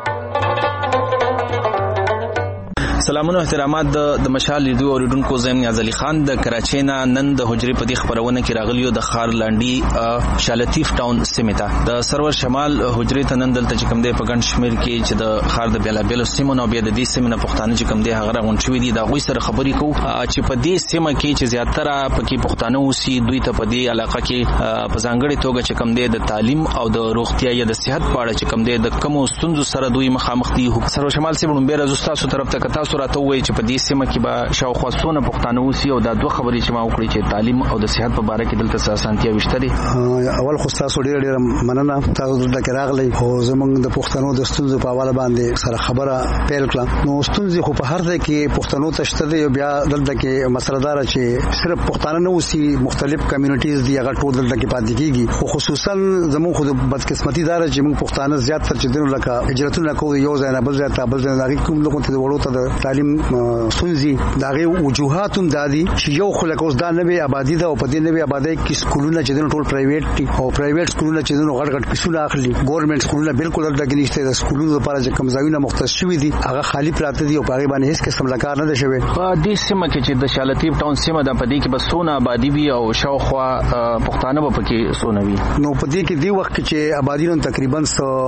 سلامونه احترامات د مشال لیدو اوریدونکو زم نیاز علي خان د کراچۍ نه نن د حجرې په دې خبرونه کې راغلیو د خار لانډي شالطیف ټاون سیمه ته د سرور شمال حجرې ته نن دلته چې کوم دی په ګڼ شمیر کې چې د خار د بیلابیلو سیمو نو بیا د دې سیمه نه پښتانه چې کوم دی هغه راغون شوی دي دا غوي سره خبرې کوو چې په دې سیمه کې چې زیاتره پکې پښتانه اوسي دوی ته په دې علاقه کې په ځانګړي توګه چې کوم دی د تعلیم او د روغتیا یا د صحت په اړه چې کوم دی د کوم ستونزو سره دوی مخامخ دي. سرور شمال سیمه بیره زستاسو طرف ته کتا راته وایي چې په دې سیمه کې به شاوخوا څونه پښتانه اوسي او دا دوه خبرې چې ما وکړې چې تعلیم او د صحت په اړه کې دلته اسانتیا وشته دي. اول خو تاسو ډېر مننه تاسو دلته راغلي او زمونږ د پښتنو د ستونزو په اړه باندې سره خبره پیل کړه. نو ستونزې خو په هر ځای کې پښتنو ته شته دي. بیا دلته کې مسله دار چې صرف پښتانه نه اوسي مختلف کمیونټیز دي هغه ټول دلته کې پاتې کیږي. خو خصوصا زمونږ خو د بدقسمتي دار چې موږ پښتانه زیات تر چې دنو لکه هجرتونه کوي یو ځای نه بل ځای ته بل ځای نه کوم لکه ته وړو ته د تعلیم سنځي داغه وجوهاتم دادي چې یو خلک اوس دا نوې آبادی ده او په دې نوې آبادی کې سکولونه چې ټول پرایویټ دي او پرایویټ سکولونه چې غټ غټ پیسونه اخلي ګورنمنت سکولونه بالکل دلته نشته. د سکولونو لپاره چې کوم ځایونه مختص شوي دي هغه خالی پراته دي او په هغه باندې هیڅ قسم لکار نه ده شوی. په دې سیمه کې چې د شالطیف ټاون سیمه ده په دې کې بسونه آبادی وي او شاوخوا پښتانه په کې سونه وي. نو په دې کې دی وخت چې آبادی نن تقریبا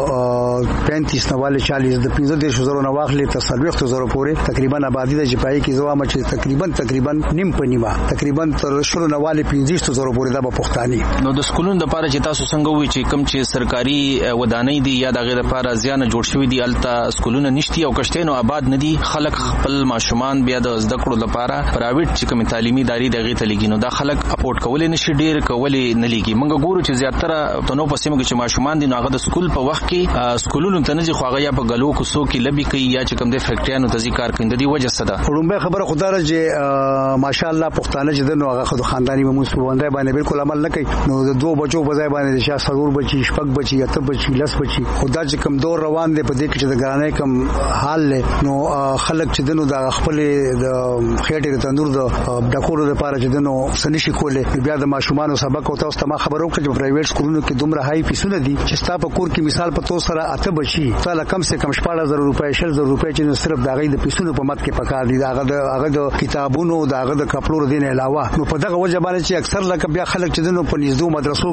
35 نواله 40 د 15000 نه واخلي تر 30000 پورې تقریبا آبادی د جپای کې زوامه چې تقریبا نیم په نیمه تقریبا تر شلو نواله 15000 پورې د پښتاني. نو د سکولونو لپاره چې تاسو څنګه وی چې کوم چې سرکاري ودانۍ دي یا دغه لپاره ځان جوړ شوی دي الته سکولونه نشتی او کشتینو آباد ندي خلک خپل ماشومان بیا د زده کړو لپاره پرایویټ چې کوم تعلیمي ادارې دغه ته لګینو دا خلک اپورټ کولې نشي ډیر کولې نه لګي. موږ ګورو چې زیاتره تنو په سیمه کې چې ماشومان دي نو هغه د سکول په وخت کې سکولونو ته نه ځي خو هغه یا په غلو کوسو کې لبي کوي یا چې کوم د فیکټریانو ته ذکر کوي د دې وجه څه ده. لومبه خبره خدای چې ماشاءالله پښتانه چې دنو هغه خود خاندانی مسلمانانه باندې بالکل عمل نه کوي. نو د دوه بچو په ځای باندې شاه سرور بچي شپږ بچي اته بچي لس بچي خدای چې کم دور روان دي په دې کې چې د ګرانې کم حال له نو خلک چې دنو د خپل د خېټې د تندور د ډکورو لپاره چې دنو سنشي کوله بیا د ماشومان سبق او تاسو ته خبرو کړم چې پرایویټ سکولونو کې دومره هاي فیسونه دي چې ستا په کور کې مثال په تو سره اته بچي تعالی کم سے کم 14000 روپۍ 6000 روپۍ چې صرف داغې د پیسو بسونو په مت کې پکار دي هغه د کتابونو هغه د کپلو دین علاوه نو په دغه وجه باندې چې اکثر لکه بیا خلک چې دنو په نږدې مدرسو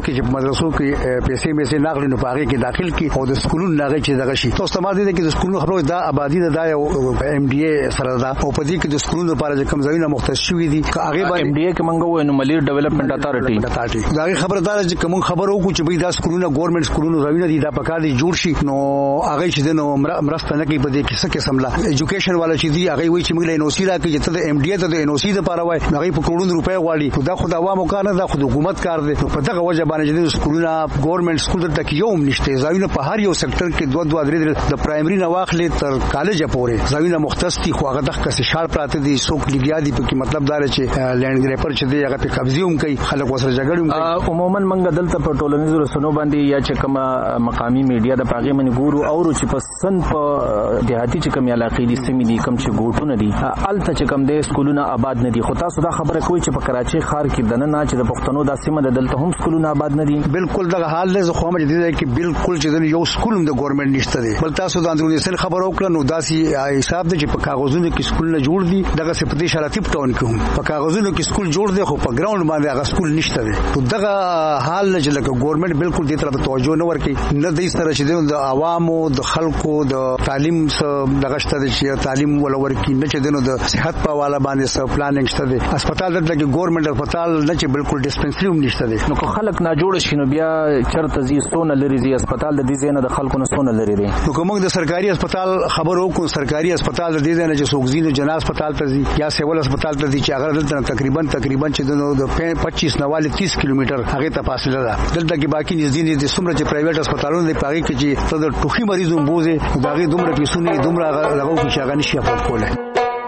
کې پیسې ناغلی نو پاره کې داخل کی او د سکولونو ناغي چې دغه شي تاسو ما دي چې د سکولونو خبرو دا آبادی دا ام ډي اي سره دا او په دې کې د سکولونو لپاره چې کم ځایونه مختص شوي دي هغه باندې ام ډي اي کې منغو نو ملي ډیولپمنٹ اتارټي دا خبردار چې کوم خبرو کو چې دا سکولونو ګورنمنت سکولونو ځایونه دي دا پکار دي جوړ شي نو هغه چې دنو مرسته نه کوي په دې کې څه قسم لا ایجوکیشن والا چې دی هغه وایي چې موږ له انوسی را کې چې د ام ډي اي ته د انوسی لپاره وایي هغه په کروڑونو روپے غواړي دا خو د عوامو کار نه دا خو د حکومت کار دی په دغه وجه باندې چې سکولونه ګورنمنت سکول ته کې یو نشته ځایونه په هر یو سېکټر کې دوه درې د پرایمري نه واخلې تر کالج پورې ځایونه مختص دي خو هغه د کسي شال پراته دي څوک لګیا دي په کې مطلب دا چې لینډ ګریپر چې دی هغه په قبضه هم کوي خلک وسره جګړه هم کوي عموما منګ دلته په ټولنیزو رسنیو باندې یا چې کومه مقامی میډیا د پاغي من ګورو او چې په سن په دیهاتي چې کوم علاقې دي سیمې دي کوم چې ګوټونه دي الته چې کوم د سکولونه آباد نه دي خو تاسو دا خبره کوي چې په کراچي ښار کې دننه چې د پښتنو د سیمه د دلته هم سکولونه آباد نه دي بالکل دغه حال له خو ما دي چې بالکل چې یو سکول د ګورنمنت نشته دی بل تاسو د اندرونی سره خبرو کړو نو داسي حساب دی چې په کاغذونو کې سکول نه جوړ دي دغه سپتی شراتیب ټاون کې هم په کاغذونو کې سکول جوړ دی خو په ګراوند باندې هغه سکول نشته دی نو دغه حال چې لکه ګورنمنت بالکل دې طرف توجه نه ورکي نه د سره چې د عوامو د خلکو د تعلیم سره دغه شته چې تعلیم ول ورکي نه چې د صحت په حواله باندې سره پلانینګ شته دی هسپتال دلته کې ګورنمنت هسپتال نه چې بالکل ډیسپنسری هم نشته دی نو خلک نه جوړ شي نو بیا چرته زی سونه لري زی هسپتال د دې ځای نه د خلکو نه سونه لري دي نو کوم د سرکاري هسپتال خبرو کو سرکاري هسپتال د دې ځای نه چې سوګزینو جنا هسپتال ته ځي یا سیول هسپتال ته ځي چې هغه دلته تقریبا چې د 25 نواله 30 کیلومتر هغه ته فاصله ده دلته کې باقي نږدې دي څومره چې پرایویټ هسپتالونه دی پاره کې چې ته د ټوخي مریضو بوزي داغه دومره پیسونه دومره لغو کې شاګه نشي افورد کوله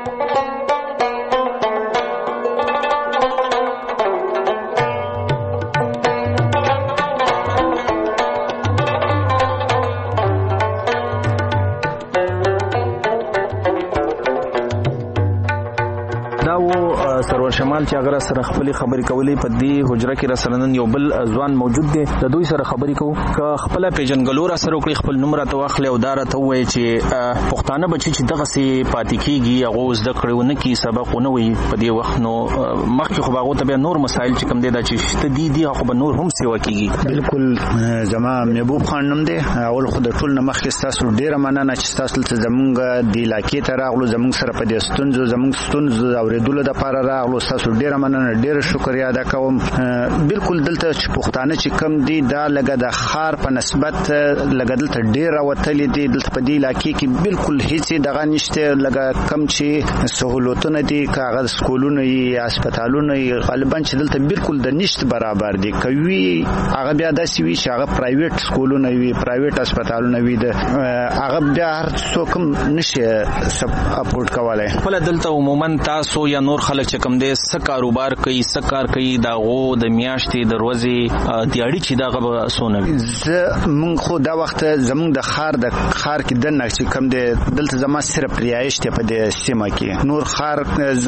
شمال چې هغه سره خپل خبرې کولې په دې حجره کې رسنن یو بل ځوان موجود دی د دوی سره خبرې کوو که خپل پیژنګلو را سره کوي خپل نوم راته واخلې او دار ته وایي چې پښتانه بچي چې دغه سي پاتې کیږي هغه زده کړونه کی سبقونه وي په دې وخت نو مخکې خو هغه ته به نور مسایل چې کوم دی دا چې شته دي خو به نور هم سیوا کیږي بالکل زما محبوب خان نوم دی اول خو د ټول مخکې تاسو ډیره مننه چې تاسو ته زمونږ د علاقې ته راغلو زمونږ سره په دې ستونزو اوریدلو د لپاره راغلو تاسو ډیره مننه ډیره شکریا ادا کوم بالکل دلته چې پښتانه چې کم دي دا لګه د خار په نسبت لګه دلته ډیره وتلې دي دلته په دې علاقې کې بالکل هیڅ دغه نشته لګه کم چې سہولتونه دي کاغذ سکولونه یا هسپتالونه غالبا چې دلته بالکل د نشت برابر دي کوي هغه بیا داسې وي چې هغه پرایویټ سکولونه وي پرایویټ هسپتالونه وي د هغه بیا هر څوک نشي سپورټ کولای خپل دلته عموما تاسو یا نور خلک چې کم دي کاروبار کوي سکار کوي داغو د میاشتې دروازې دیاړي چې داغه سونه مونږ خو دا وخت زمونږ د خار کې د نقش کم دی دلته زما صرف ریایش ته په دې سیمه کې نور خار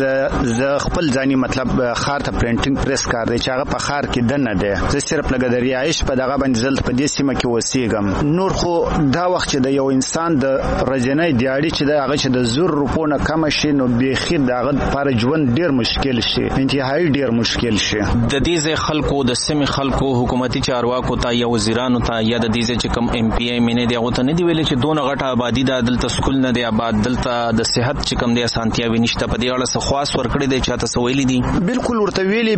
ز خپل ځاني مطلب خار ته پرینټینګ پریس کار دی چې هغه په خار کې د نه دی زه صرف لګه د ریایش په دغه باندې زل په دې سیمه کې وسیګم نور خو دا وخت چې د یو انسان د رجنۍ دیاړي چې د هغه چې د زور روپونه کم شي نو بيخي دغه پر ژوند ډیر مشکل شي انتهایی ډیر مشکل شي د دې خلکو د سیمې خلکو حکومتي چارواکو ته یا وزیرانو ته یا د دې چې کم ام پی ای مینه دی هغه ته نه دی ویل چې دونه غټه آبادی د دلته سکول نه دی آباد دلته د صحت چې کم دی اسانتیا ونیشته په دې اړه څه خاص ورکړي دی چې تاسو ویلي دي بالکل ورته ویلي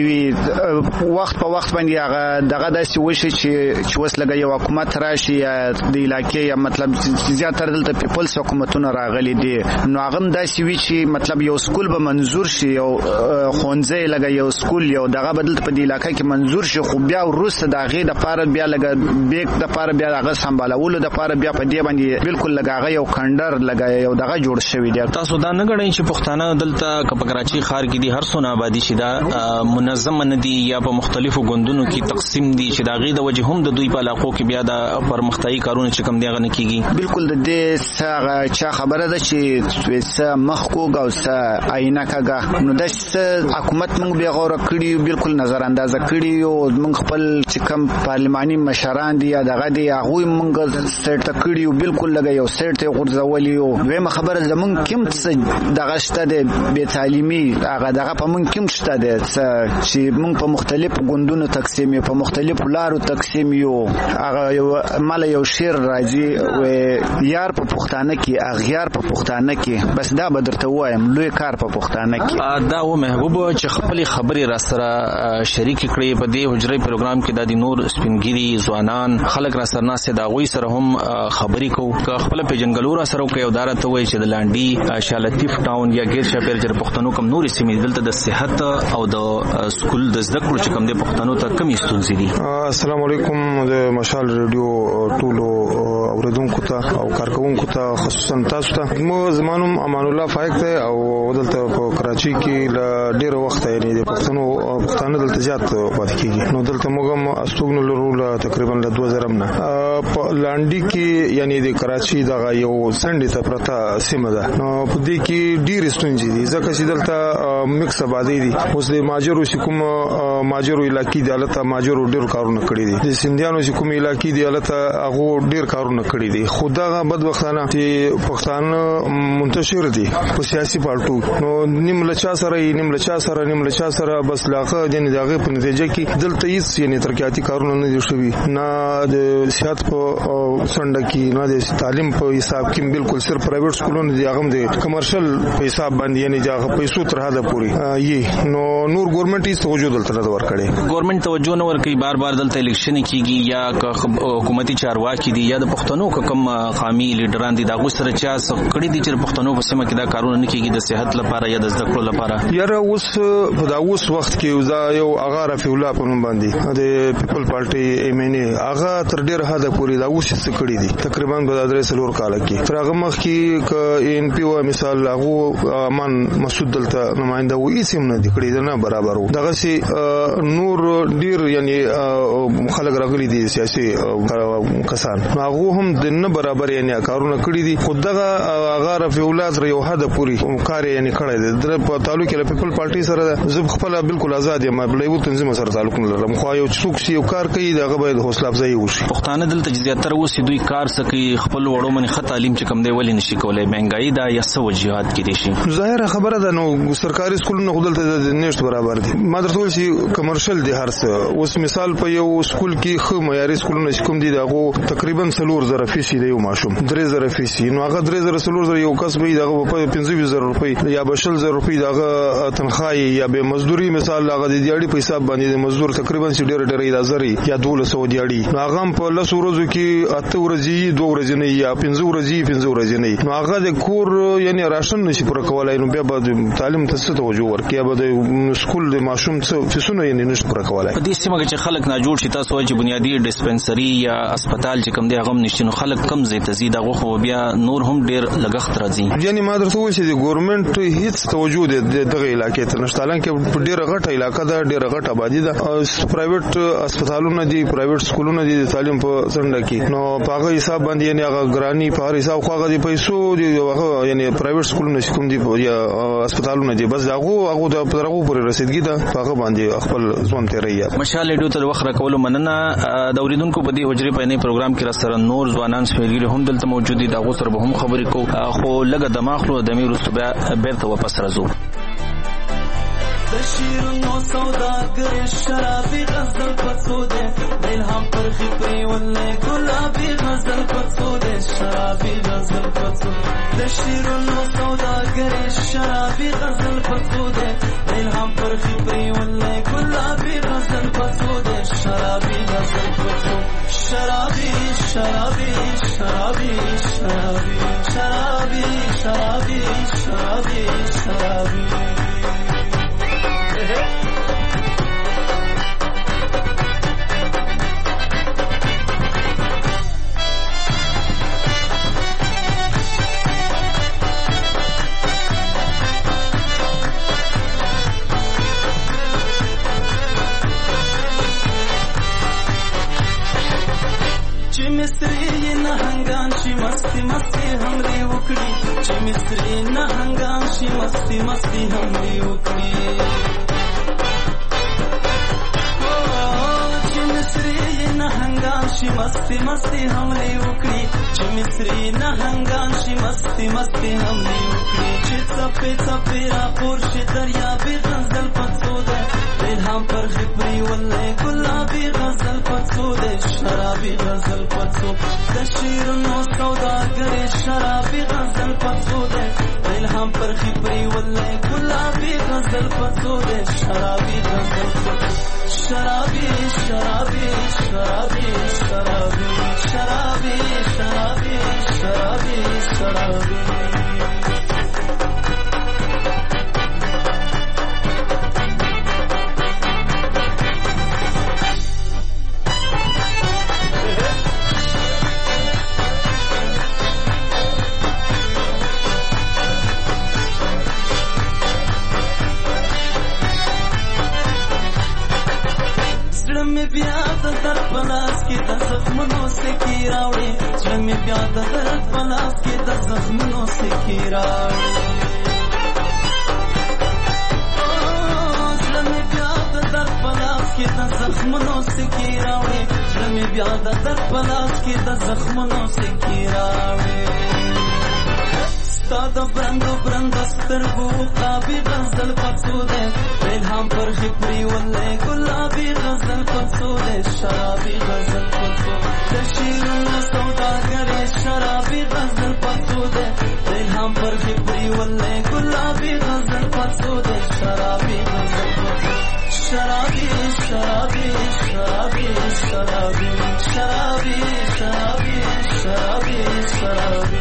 به وخت په وخت باندې هغه دغه داسې وشي چې وس لګي یو حکومت راشي یا د علاقې یا مطلب زیاتره دلته پیپلز حکومتونه راغلي دي نو هغه داسې وی چې مطلب یو سکول به منزور شي یو خونځه لګي یو سکول یو دغه بدل په دې علاقې کې منزور شي خو بیا وروسته د هغې دپاره بیا لږه بیک دپاره بیا هغه سمبالولو دپاره بیا په دې باندې بالکل لږ هغه یو کندر لږه یو دغه جوړ شوی دی تاسو دا نه ګڼئ چې پښتانه دلته که په کراچي ښار کې دي هر څونه آبادي شي دا منظم نه دي یا په مختلفو ګوندونو کې تقسیم دي چې د هغې د وجې هم د دوی په علاقو کې بیا د پرمختیایي کارونه چې کوم دی هغه نه کېږي بالکل د دې څه چا خبره ده چې څه مخ کوږ او څه آینه کږه نو داسې څه حکومت موږ بیا غوړه کړی بالکل نظر اندازه کړی او موږ خپل چې کوم پارلماني مشران دي یا دغه دي هغه موږ سټ کړی بالکل لګي یو سټ ته غورځولي او ویمه خبره زمونږ کوم څه دغه شته د بې تعلیمي هغه دغه په موږ کوم شته د چې موږ په مختلف ګوندونو تقسیم یو په مختلف لارو تقسیم یو هغه یو مال یو شیر راځي او یار په پښتانه کې اغیار په پښتانه کې بس دا بدرته وایم لوی کار په پښتانه کې دا و محبوب چې خپل خبري را سره شریک کړي په دې حجرې پروګرام کې د نور سپینګيري ځوانان خلک را سره ناسه دا غوي سره هم خبري کو خپل پیجنګلو را سره کوي اداره ته وایي چې د لانډي شالتیف ټاون یا غیر شاپیر جر پښتنو کم نور سیمې دلته د صحت او د سکول د زده کړو چې کم د پښتنو ته کمی ستونزې دي. السلام علیکم د مشال ریډیو ټولو اوریدونکو ته او کارکونکو ته خصوصا تاسو ته مو زمانم امان الله فائق ته او دلته په کراچي کې ل ډیر وخت یعنی د پښتنو دلته زیات پاتې کیږي نو دلته موږ استوګنو لرو تقریبا ل 2000 نه په لانډي کې یعنی د کراچي دغه یو سندې ته پرتا سیمه ده نو په دې کې ډیر ستونزې دي ځکه چې دلته میکس آبادی دي اوس د ماجرو کوم ماجرو علاقې د حالت ماجرو ډیر کارونه کړی دي د سندیانو چې کوم علاقې دی حالت هغه ډیر کارونه کړی دي خدای بدبختانه چې پښتانه منتشر دي په سیاسي پارټو نو نیم لچا سره بس لاغه د دغه په نتیجه کې دلته هیڅ یعنی ترقیاتي کارونه نه دي شوي نه د صحت په څنډه کې نه د تعلیم په حساب کې بالکل صرف پرایویټ سکولونه دي هغه د کمرشل په حساب باندې یعنی دغه پیسو تر حد پورې نو نور ګورنمنت هیڅ توجه دلته نه ورکړي ګورنمنت توجه نه ورکړي بار دلته الیکشن کیږي یا حکومتي چارواکي دي یا د پښتنو کوم قومي لیډران دي دا غوسره چا کړی دي چې پښتنو په سیمه کې دا کارونه نه کیږي د صحت لپاره یا د زده کړو لپاره یاره اوس په دا اوس وخت کې دا یو هغه رفیع الله په نوم باندې د پیپل پارټي ایم ان ای هغه تر ډیر حد پورې دا اوس څه کړی دي تقریبا په درې سلور کال کې تر هغه مخ کې ک ان پی او مثال هغه امان مسعود دلته نمائنده و اسم نه دي کړی نه برابر دغه سي نور ډیر یعنی خلک راغلي دي سیاسي کسان هغه هم د نه برابر یعنی کارونه کړی دي خدغه هغه رفیع الله تر یو حد پورې کار یعنی کړی دي د په تعلق له پیپل پارټي سره زب خپل بالکل آزاد یم بلایو تنظیم سره تعلق نه لرم خو یو څوک چې یو کار کوي دغه باید حوصله افزایی وشي پښتانه دلته زیاتره اوس دوی کار سکی خپل وړو من خط تعلیم چې کم دی ولې نشي کولای مهنګای دا یا څه وجوهات کې دي شي ظاهر خبره ده نو سرکاري سکولونه خپلته د نشټ برابر دي ما درته چې کمرشل دي هر څه اوس مثال په یو سکول کې خو معیاري سکولونه کوم دي دغه تقریبا 3000 فیصد دی یو ماشوم 3000 فیصد نو هغه 3000 یو کس به دغه په 25000 روپۍ یا 20000 روپۍ دغه تنخواه یا به مزدوري مثال هغه د دیاړي په حساب باندې مزدور تقریبا ډېر زری یا 1200 دیاړي نو هغه په لاسو ورځو کې 8 ورځې 2 ورځې نه یا 15 ورځې نه نو هغه د کور یعنی راشن نشي پر کولای نو بیا به تعلیم ته څه توجه ورکړي به د سکول د ماشوم څه فیسونه یعنی نشي پر کولای په دې سیمه کې چې خلک نه جوړ شي تاسو چې بنیادی ډیسپنسری یا هسپتال چې کوم دی هغه نشي نو خلک کم زی تزيد هغه خو بیا نور هم ډېر لګښت راځي یعنی ما درته وایي چې د ګورنمنت هیڅ توجه دغه علاقې ته نشته لکه ډېر غټه علاقه ده ډېر غټه آبادی ده پرایویټ هسپتالونه دي پرایویټ سکولونه دي د تعلیم په څنډه کې نو په هغه حساب باندې یعنی هغه ګرانی په هر حساب خو هغه د پیسو دی هغه یعنی پرایویټ سکولونه کوم دي یا هسپتالونه دي بس هغه د پرغو پر رسیدګي ده هغه باندې خپل ځوان تیرې مشال ډیو تر وخت راکول مننه د اوریدونکو په دې حجرې په نه پروګرام کې را سره نور ځوانان سپیلګي هم دلته موجود دي دا غوسر به هم خبرې کو خو لګه دماغ له د میروس ته بیرته واپس راځو شیرونو سوداګر شرابي غزل پڅو دې دل هم پر خپري ولې ګلابي غزل پڅو دې شرابي غزل پڅو د شیرونو سوداګر شرابي غزل پڅو دې دل هم پر خپري ولې ګلابي غزل پڅو دې شرابي غزل پڅو شرابي شرابي شرابي شرابي شرابي شرابي شرابي شرابي چې مصری نه هنګان شي مستی مستی حمله وکړي چې مصری نه هنګان شي مستی مستی حمله وکړي چې مصری نه هنګان شي مستی مستی حمله وکړي چې مصری نه هنګان شي مستی مستی حمله وکړي چې څپې څپې را پور شي دریابې غزل پڅو ده الهام پر خپري ولې ګلابي غزل پڅو ده شرابي غزل پڅو د شیرونو سوداګرې شرابي غزل پڅو ده الهام پر خپري ولې ګلابي غزل پڅو ده شرابي غزل پڅو شرابي شرابي شرابي شرابي شرابي شرابي شرابي شرابي بیا د در پلاس کې د زخمونو سکی راوړي زړه مې بیا د در پلاس کې د زخمونو سکی راوړي زړه مې بیا د در پلاس کې د زخمونو سکی راوړي زړه مې بیا د در پلاس کې د زخمونو سکی راوړي ستا د برندو برند سترګو قابي غزل پڅو ده الهام پر خپري ولې ګلابي غزل پڅو ده شرابي غزل پڅو د شیرونو سوداګرې شرابي غزل پڅو ده الهام پر خپري ولې ګلابي غزل پڅو ده شرابي غزل پڅو شرابي شرابي شرابي شرابي شرابي شرابي شرابي شرابي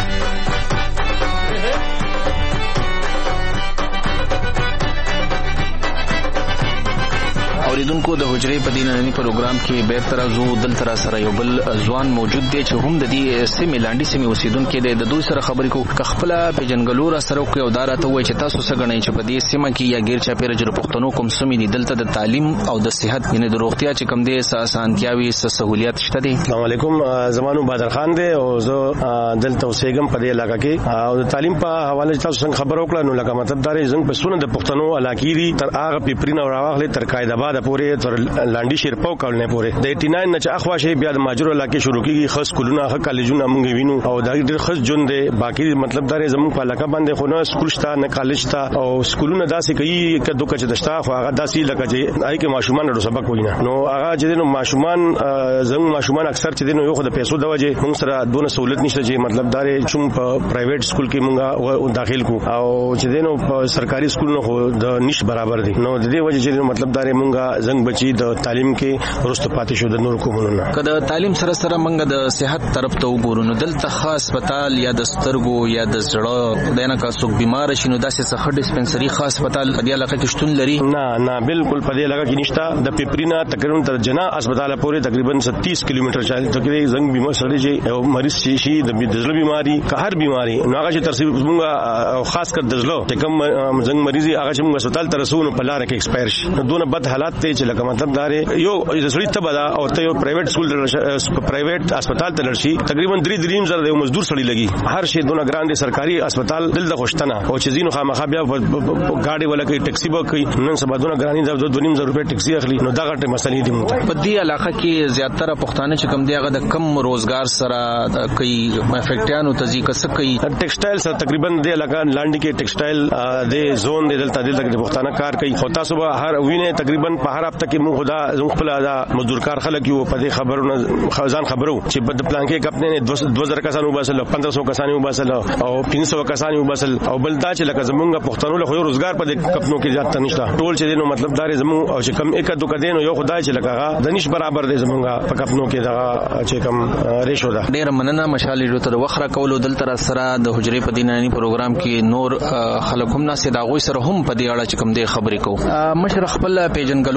اوریدونکو د حجرې په دیننی پروګرام کې بیرته راځو. دلته را سره یو بل ځوان موجود دی چې هم د دې سیمې لاندې سیمې اوسیدونکو دی. د دوی سره خبرې کوو خپل پیژنګلو را سره کوي او دا راته وایي چې تاسو څه غنئ چې په دې سیمه کې یا غیر چاپیره جوړ پښتنو کوم سیمې دي دلته د تعلیم او د صحت یعنی د روغتیا چې کوم دي اسانتیاوي سہولیت شته دي. السلام علیکم. زمانو بدر خان دی او زه دلته اوسېږم په دې علاقې کې او د تعلیم په حواله تاسو څنګه خبر وکړه نو لکه مطلب دا رې زنګ په سونه د پښتنو علاقې دي تر هغه پیپرین او راغله تر قاعدآباد پورې تر لانډي شیرپو کولنه پورې د 89 نه چې اخوا شي بیا د ماجر علاقې شروع کیږي خاص کولونه خ کالجونه مونږ وینو او دا ډېر خاص جون دی. باقي مطلب دا زموږ په علاقې باندې خو نه سکول شته نه کالج شته او سکولونه داسې کوي کدو کچ دشتا خو هغه داسې لکه چې آی کې ماشومان ورو سبق ویني نو هغه چې نو ماشومان زموږ ماشومان اکثر چې نو یو خو د پیسو د وجه موږ سره دونه سہولت نشته چې مطلب دا چې په پرایویټ سکول کې موږ داخل کو او چې نو په سرکاري سکول نه خو د نش برابر دي نو د دې وجه چې مطلب دا موږ زنګ بچي د تعلیم کې ورسته پاتې شو د نور کومونه کله تعلیم سره سره موږ د صحت طرف ته وګورو نو دلته خاص هسپتال یا د سترګو یا د زړه دنه کا څوک بیمار شي نو داسې څه ډیسپنسري خاص هسپتال په دې علاقې کې شتون لري؟ نه بالکل په دې علاقې کې نشته. د پیپرینا تقریبا تر جنا هسپتال پورې تقریبا 30 کیلومتر چاله تقریبا زنګ بیمار سره چې یو مریض شي د زړه بیماری که هر بیماری نو هغه چې ترسیب موږ خاص کر د زړه چې کوم زنګ مریضي هغه چې موږ هسپتال ته رسونو په لار کې ایکسپایر شي نو دونه بد حالات ته چې لکه مطلب دا یو د سړی ته بدا او ته یو پرایویټ سکول پرایویټ هسپتال ته لرشي تقریبا 3 زره د مزدور سړی لګي هر شی دونه ګران دي سرکاري هسپتال دل د خوشتنه او چې زینو خامخا بیا گاډي ولا کوي ټیکسي به کوي نن سبا دونه ګراني د 2.5 روپے ټیکسي اخلي نو دا غټه مسلې دي مونږ په دې علاقې کې زیاتره پښتانه چې کم دی هغه د کم روزګار سره کوي فیکټریانو تزي کس کوي ټیکسټایل سره تقریبا د علاقې لاندې کې ټیکسټایل د زون د دلته د پښتانه کار کوي خو تاسو به هر وینه تقریبا په هر هفته کې مونږ خدا زموږ خپل دا مزدور کار خلک یو په دې خبرونه خزان خبرو چې بد پلان کې خپل نه 2000 کسانو وباسل 1500 کسانو وباسل او 300 کسانو وباسل او بل دا چې لکه زمونږ پښتنو له روزګار په دې کپنو کې زیات نشته ټول چې نو مطلب دا زمو او چې کم یک دوه کدي نو یو خدای چې لکه د نش برابر دي زمونږ په کپنو کې دا چې کم ریشو ده. ډیر مننه مشالې جو تر وخره کولو دلته سره د حجرې په دینانی پروګرام کې نور خلک هم ناسې دا غوي سره هم په دې اړه چې کم دې خبرې کو مشر خپل پیژنګلو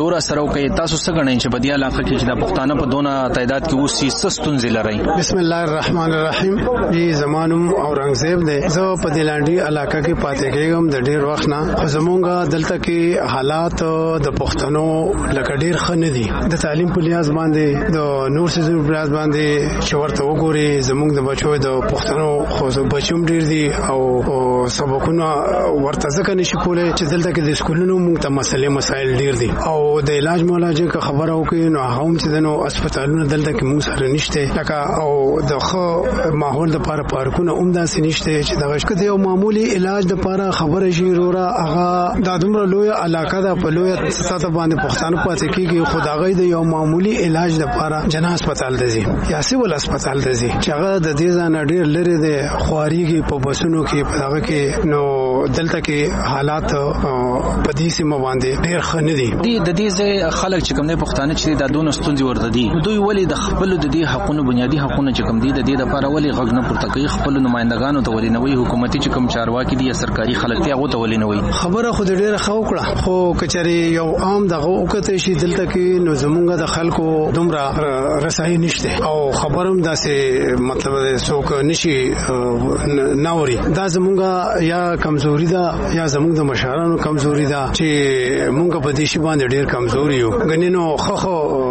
پیژنګلو را سره کوي تاسو څه غنئ چې په دې علاقه کې چې د پښتانه په دونه تعداد کې اوسې سستون زلري؟ بسم الله الرحمن الرحیم. دې زمانم اورنګزیب دې زه په دلانډي علاقه کې پاتې کېږم د ډیر وخت نه. زمونږه دلته کې حالات د پښتنو لکه ډیر ښه نه دي. د تعلیم په لحاظ باندې د نور سیزن په لحاظ باندې چې ورته وګوري زمونږ د بچو د پښتنو خو بچوم ډیر دي او سبقونه ورته ځکه نشي کولای چې دلته کې د سکولونو موږ ته مسایل ډیر دي او د علاج مولاجه که خبره وکړي نو هغه هم چې دنو هسپتالونه دلته کې موږ سره نشته لکه او د خو ماحول د لپاره پارکونه هم داسې نشته چې دغه شکه یو معمولی علاج د لپاره خبره شي وروره هغه د دومره لوی علاقه د په لوی سطح باندې پښتانه پاتې کیږي خدای د یو معمولی علاج د لپاره جنا هسپتال ته ځي یا سیول هسپتال ته ځي چې هغه د دې ځای ډیر لري د خواريږي په بسونو کې په هغه کې نو دلته کې حالات په دې سیمه باندې ډیر ښه نه دي. د دې ځای خلک چې کوم نه پښتانه چې د دون ستونزې ورته دي دوی ولې د خپل د دې حقونو بنیادی حقونه چې کوم دي د دې لپاره ولې غږ نه پورته کوي خپل نمائندګانو ته ولې نه وي حکومتي چې کوم چارواکي دي یا سرکاري خلک ته هغه ته ولې نه وي؟ خبره خو ډیره ښه وکړه خو کچري یو عام دغه وکته شي دلته کې نو زمونږ د خلکو دومره رسایي نشته او خبرم داسې مطلب څوک نشي ناوري دا زمونږ یا کمزوري ده یا زمونږ د مشرانو کمزوري ده چې مونږ په دې شی باندې ډیر کمزوري یو غنینو خو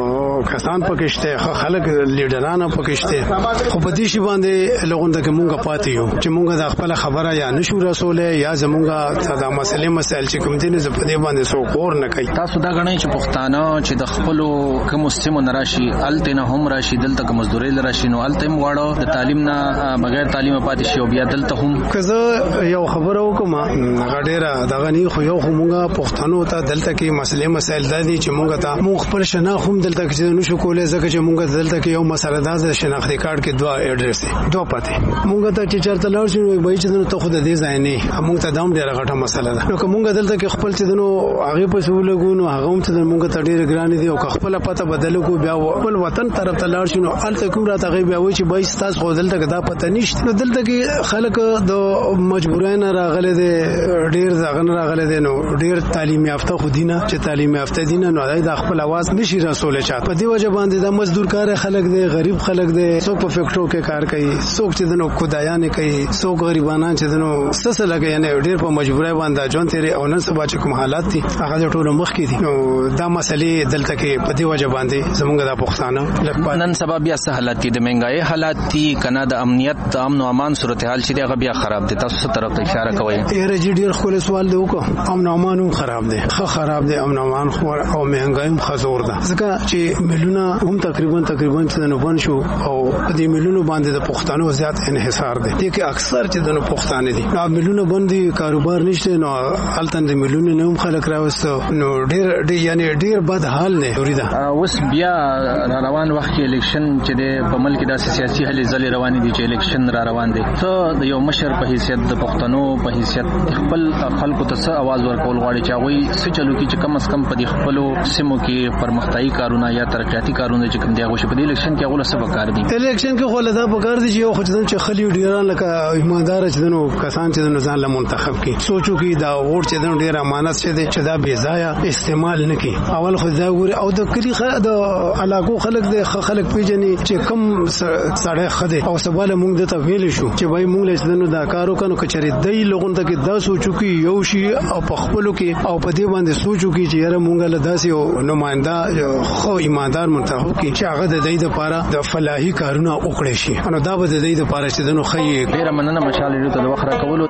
کسان پکشته خلک لیډرانو پکشته خو په دې شی باندې لغونده کې مونږ پاتې یو چې مونږ د خپل خبره یا نشو رسوله یا زمونږ د مسائل چې کوم دي نه په دې باندې سو کور نه کوي. تاسو دا غنئ چې پښتانه چې د خپل کوم سیمو نراشي الته نه هم راشي دلته کوم مزدوري لراشي نو الته هم واړو د تعلیم نه بغیر تعلیم پاتې شي او بیا دلته هم کزه یو خبره وکم غډیره دغه نه خو یو مونږه پښتنو ته دلته کې مسائل دادي چې مونږ ته مونږ خپل شناخت هم دلته کې نشو کولای ځکه چې مونږ دلته کې یو مسله ده شناختی کارت کې دوه اډرس دي دوه پته مونږ ته چې چرته لاړ شو وای چې ته خو د دې ځای نه مونږ ته دام ډیره غټه مسله ده نو کومه دلته کې خپل چې دنو هغه په سولګو نو هغه هم چې مونږ ته ډیره ګران دي او خپل پته بدل کو بیا خپل وطن طرف ته لاړ شو نو الته کوم راته غي بیا وای چې 22 تاس خو دلته کې دا پته نشته نو دلته کې خلک د مجبورین راغله دي ډیر ځغن راغله دي نو ډیر تعلیم یافته خو دینه چې تعلیم یافته دینه نو د خپل आवाज نشي رسول چا په دی وجه باندې د مزدور کار خلک دي غریب خلک دي څوک په فیکټرو کې کار کوي څوک چې دنو خدایانه کوي څوک غریبانان چې دنو سس لګي یعنی ډیر په مجبورای باندې ځون تیری او نن سبا چې کوم حالات دي هغه ټول مخ کې دي نو دا مسلې دلته کې په دی وجه باندې زمونږ د پښتانه نن سبا بیا څه حالات دي د مهنګای حالات دي کنه د امنیت امن او امان صورتحال چې هغه بیا خراب دي تاسو څه طرف ته اشاره کوئ؟ یره جی ډیر خو سوال دی وکړه امن او امان هم خراب دي خراب دي امن او امان خو او مهنګای هم خزور ده ځکه چې ملونه هم تقریبا چې نو بن شو او د ملونو باندې د پښتنو زیات انحصار دي دي کې اکثر چې د پښتانه دي نو ملونه باندې کاروبار نشته نو التن د ملونو نه هم خلک راوستو نو ډیر یعنی ډیر بد حال نه لري دا اوس بیا روان وخت کې الیکشن چې د په ملک د سیاسي هلې ځلې روان دي چې الیکشن را روان دي ته د یو مشر په حیثیت د پښتنو په حیثیت خپل خلکو ته څه आवाज ورکول غواړي چې هغه څه چلو کې چې کم از کم په خپل سیمو کې پرمختیاي کارونه یا ترقیاتي کارونه چې کوم دی هغه په الیکشن کې هغه څه وکړ دي الیکشن کې خو له دا وکړ دي چې یو خدای چې خلیو ډیران لکه ایماندار چې دنو کسان چې دنو ځان له منتخب کې سوچو کې دا ووټ چې دنو ډیر امانت شه دي چې دا بے ځای استعمال نه کی اول خو دا ګوري او د کلی د علاقو خلک د خلک پیژني چې کم سړی خده او سباله مونږ د ته ویل شو چې وای مونږ له دنو دا کارو کنو کچري دای لغون ته کې دا سوچو کې یو شی او په خپلو کې او په دې باندې سوچو کې چې یاره مونږ له داسې او نمائنده خو ایماندار منتخب کې چې هغه د دې لپاره د فلاحي کارونه وکړي شي نو دا به د دې لپاره چې دنو خې ډیر مننه مشال ته د وخت را کولو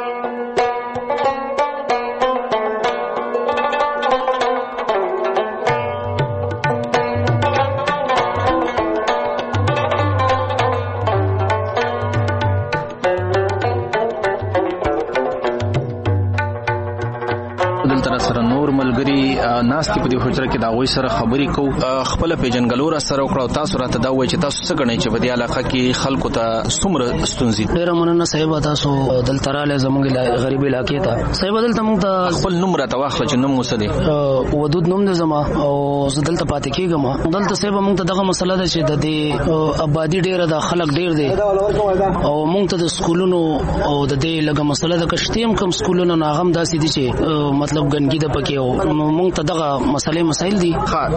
ناس کې په دې حجره کې دا وای سره خبرې کو خپل پیجنګلو را سره وکړو تاسو راته دا وای چې تاسو څه غنئ چې په دې علاقه کې خلکو ته څومره ستونزې ډیر مننه صاحب تاسو دلته رااله زموږ غریب علاقې ته صاحب دلته موږ ته خپل نوم راته واخله چې نوم وسه دي ودود نوم دې زما او زه دلته پاتې کېږم دلته صاحب موږ ته دغه مسله ده چې د دې آبادی ډیره د خلک ډیر دي او موږ ته د سکولونو او د دې لګه مسله ده کشتیم کم سکولونو ناغم داسې دي چې مطلب ګنګي د پکې او موږ ته دغه مسلې مسایل دي.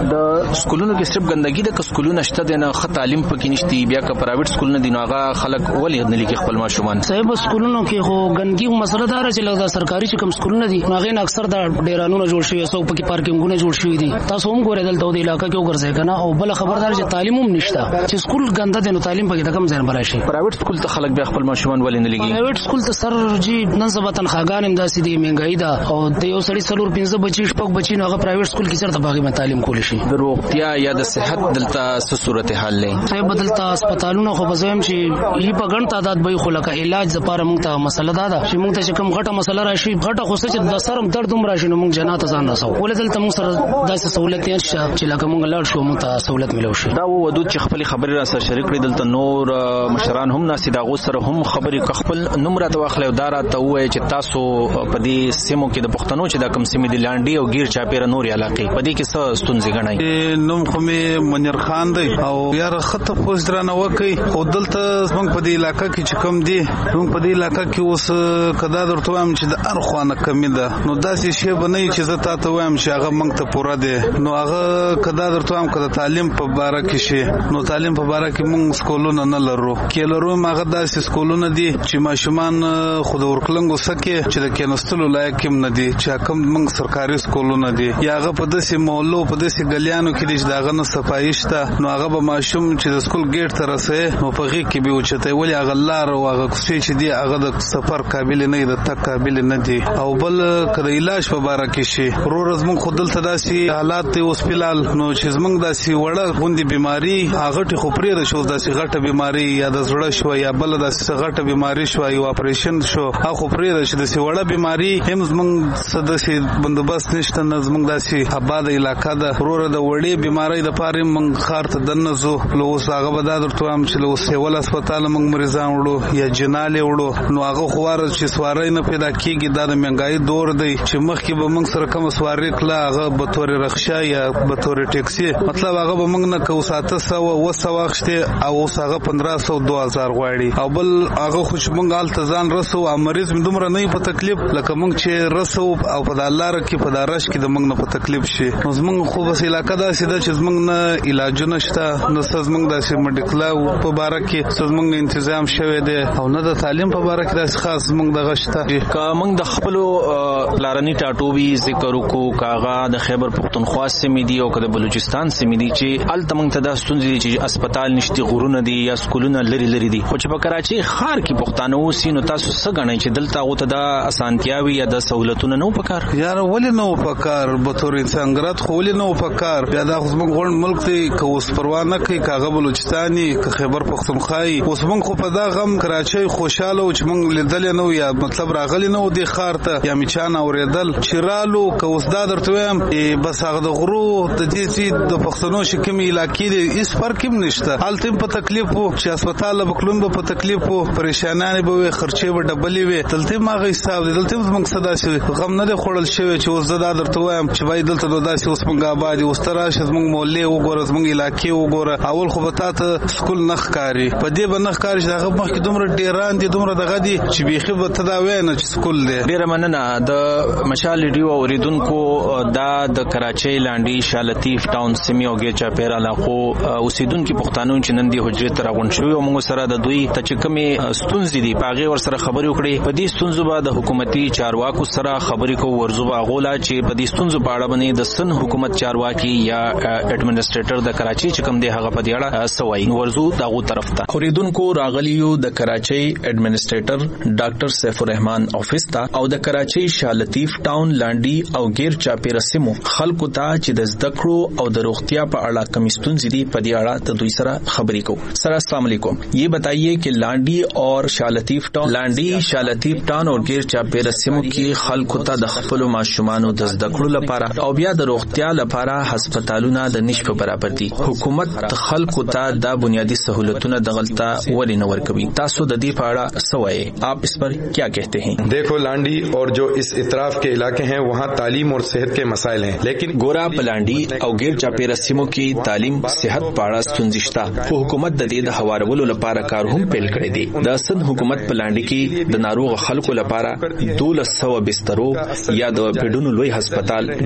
د سکولونو کې صرف ګندګي د سکولونو شته د نه خ تعلیم پکې نشتی بیا که پرایویټ سکولونه دي نو هغه خلک ولې نه لیکي خپل ماشومان. صاحب سکولونو کې خو ګندګي مسله دار چې لږه سرکاري چې کوم سکولونه دي هغه نه اکثر د ډیرانونو جوړ شوی او پکې پارکینګونه جوړ شوی دي. تاسو هم ګورئ دلته د علاقې کې وګرځئ کنه او بل خبردار چې تعلیم هم نشته چې سکول ګنده دي نو تعلیم پکې د کم ځای برای شي. پرایویټ سکول ته خلک بیا خپل ماشومان ولې نه لیکي؟ پرایویټ سکول ته سر جی نن سبا تنخواګان هم داسې دي مهنګای ده او د یو سړي څلور 15 بچي شپږ بچي نو هغه پرایویټ سکول کې چرته باغی باندې تعلیم کولی شي. د روغتیا یا د صحت دلته څه صورتحال لې؟ صاحب دلته هسپتالونه خو بزویم چې یی په ګڼ تعداد به خو لکه علاج لپاره موږ ته مسله ده چې موږ ته کوم غټه مسله راشي غټه خو چې د سرم درد هم راشي نو موږ جنات ځان رسو ولې دلته موږ سره داسې سہولت نشته چې لکه موږ لاړ شو موږ ته سہولت ملو شي. دا ودود چې خپل خبرې را سره شریک کړي دلته نور مشران هم ناسي دا غو سره هم خبرې خپل نمبر ته واخلې او دارا ته وایي چې تاسو په دې سیمو کې د پښتنو چې دا کم سیمې دي لاندې او غیر چاپیره نور علاقې په دې کې څه ستونزې غنئ؟ نوم خو مې منیر خان دی او یار خطه پوسټ را نه وکي خو دلته موږ په دې علاقې کې چې کم دي موږ په دې علاقې کې اوس کدا درته وایم چې د ارخوانه کمی ده نو داسې شی بنئ چې زه تاسو وایم چې هغه موږ ته پوره دي نو هغه کدا درته وایم کدا تعلیم په باره کې شي نو تعلیم په باره کې موږ سکولونه نه لرو کې لرو هغه داسې سکولونه دي چې ماشومان خود ورکلنګو سکه چې د کېنستلو لایق هم نه دي چې کوم موږ سرکاري سکولونه دي یا هغه په داسې محلو په داسې ګلیانو کې دي چې داغه نه صفایي شته نو هغه به ماشوم چې د سکول ګیټ ته رسې نو په غي کې به وچته ولی هغه لار او هغه کوڅې چې دي هغه د سفر قابل نه دي د تک قابل نه دي او بل کله علاج په باره کې شي ورور زموږ خودل ته داسې حالات ته هسپتال نو چې زموږ داسې وړه غوندي بیماری هغه ټي خو پرې د شو داسې غټه بیماری یا د زړه شو یا بل داسې غټه بیماری شو یا اپریشن شو هغه پرې د شي داسې وړه بیماری هم زموږ سداسې بندوبست نشته نه زموږ داسې آباد علاقہ ده ورور د وړې بیماری د پاره موږ خار ته دنه زو لوس هغه به دا درته هم چې لوس ول هسپتال موږ مریضان وړو یا جناله وړو نو هغه خوار چې سوارای نه پیدا کیږي دا د مهنګای دور دی چې مخکې به موږ سره کوم سواری کلا هغه به تور رخصه یا به تور ټیکسي مطلب هغه به موږ نه کو ساته سو وسه واخته او هغه 1500 2000 غواړي او بل هغه خوش موږ التزام رسو او مریض دومره نه په تکلیف لکه موږ چې رسو او په دلار کې په دارش کې د موږ نه په تکلیف شي نو موږ خو بس علاقې دا سیده چې موږ نه علاج نشته نو سز موږ د میډیکل په باره کې سز موږ تنظیم شوی دی او نه د تعلیم په باره کې د خاص موږ د غشته که موږ د خپل لارنی ټاټوبي ذکر وکړو کاغه د خیبر پختونخوا سیمې دی او د بلوچستان سیمې دی چې الته موږ ته د ستونزې چې هسپتال نشته غورونه دي یا سکولونه لري دي خو چې په کراچي ښار کې پښتانه وسینو تاسو څه غنئ چې دلته غوته د اسانتیاوي یا د سہولتونو نو پکار یار ولې نو پکار به تور انسانګرات خو ولې نو پکار بیا دا خو موږ غون ملک دی که اوس پروا نه کوي کاغه بلوچستاني که خیبر پختونخوای اوس موږ خو په دا غم کراچي خوشاله او چې موږ لیدل نو یا مطلب راغلی نو دی خار ته یا میچان اوریدل چرالو که اوس دا درته وایم بس هغه د غرو د دې چې د پښتنو شکمې علاقې دي هیڅ فرق هم نشته حالت په تکلیف وو چې هسپتال بکلون په تکلیف وو پریشانانه به خرچې به ډبلې وي دلته ماغه حساب دلته موږ صدا شي غم نه خړل شوی چې اوس دا درته وایم چې وای دلته نو داسې اوس موږ آباد اوس تراش موږ مولې وګوره موږ علاقې وګوره اول خو به تاسو سکول نخ کاری په دې بنخ کاری چې هغه مخکې دومره ډیران دي دومره دغه دي چې بيخي به تداوی نه چې سکول دی ډیره مننه د مشال ریډیو اوریدونکو دا د کراچۍ لاندې شالتیف ټاون سیمې او ګیچا پیر علاقو اوسیدونکو پښتانو چې نن دی حجرې تر غون شوی او موږ سره د دوی ته چې کومې ستونزې دي پاغه ور سره خبرې وکړي په دې ستونزو باندې د حکومتي چارواکو سره خبرې کو ورزو غولا چې په دې ستونزو په اړه باندې د سن حکومت چارواکي یا اډمنسټریټر د کراچۍ چې کوم دی هغه په دې اړه سوای ورزو دغه طرف ته اوریدونکو راغلیو د کراچۍ اډمنسټریټر ډاکټر سیف الرحمن افیس ته او د کراچۍ شالتیف ټاون لانډي او غیر چاپیره سیمو خلکو ته چې د زده کړو او د روغتیا په اړه کوم ستونزې دي په دې اړه د دوی سره خبرې کوو سره السلام علیکم یہ بتائیے کہ لانڈی اور شالتیف ټاون لانڈی شالتیف ټاون او غیر چاپیره سیمو کې خلکو ته د خپل ماشومانو د زده کړو لپاره او بیا د روغتیا لپاره هسپتالونه د نشو برابر دي حکومت خلکو ته د بنیادی سہولتونه د غلطه ولې نه ورکوي تاسو د دې په اړه سوای آپ اس پر کیا کہتے ہیں دیکھو لانڈی اور جو اس اطراف کے علاقے ہیں وہاں تعلیم اور صحت کے مسائل ہیں لیکن ګورا پلانډي او غیر چاپیره سیمو کې تعلیم صحت په اړه ستونزې شته خو حکومت د دې د هوارولو لپاره کار هم پیل کړی دی د سن حکومت پلانډي کې د ناروغ خلکو لپاره 1200 بسترو یا د پیډونو لوی هسپتال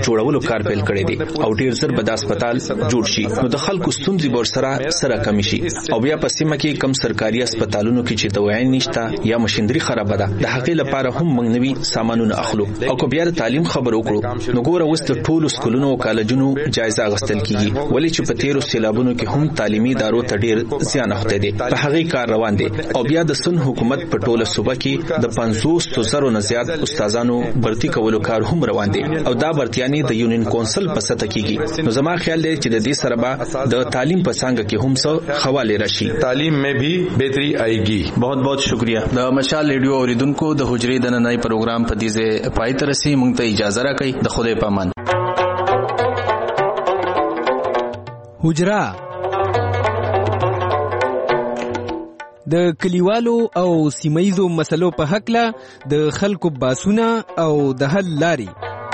جوړولو کار پیل کړی دی او ډیر زر به د هسپتال جوړ شي نو د خلکو ستونزې به سره کم شي او بیا په سیمه کې کم سرکاري هسپتالونو کې چې دوايان نشته یا ماشينري خرابه ده د هغې لپاره هم موږ نوي سامانونه اخلو او که بیا د تعلیم خبر وکړو نو ګوره اوس د ټولو سکولونو او کالجونو جایزه اخیستل کیږي ولې چې په تیرو سیلابونو کې هم تعلیمي ادارو ته ډیر زیان اخته دي په هغې کار روان دي او بیا د سن حکومت په ټوله صوبه کې د 500,000 نه زیات استادانو برتي کولو کار هم روان دي او دا برتياني د یونین کونسل په سطح کېږي نو زما خیال دی چې د دې سره به د تعلیم په څنګه کې هم څه حواله راشي تعلیم में भी बेहतरी आएगी बहुत बहुत शुक्रिया د مشال ریډیو اوریدونکو د حجرې د نننۍ پروګرام په دې ځای پای ته رسي مونږ ته اجازه راکړئ د خدای په امان حجره د کلیوالو او سیمایزو مسلو په حقله د خلکو باسونه او د حل لاري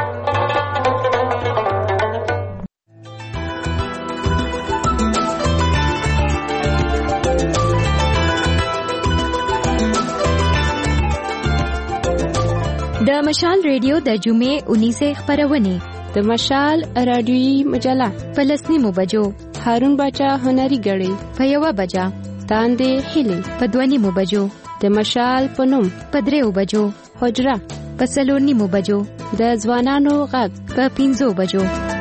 د مشال ریډیو د جمعې 19 خبرونه د مشال رادیوي مجله فلسطیني بجو هارون باچا هنري غړي په 1 بجا تاندې هلي په 2 بجو د مشال پنوم په 3 بجو حجره په 4 بجو د ځوانانو غږ په 5 بجو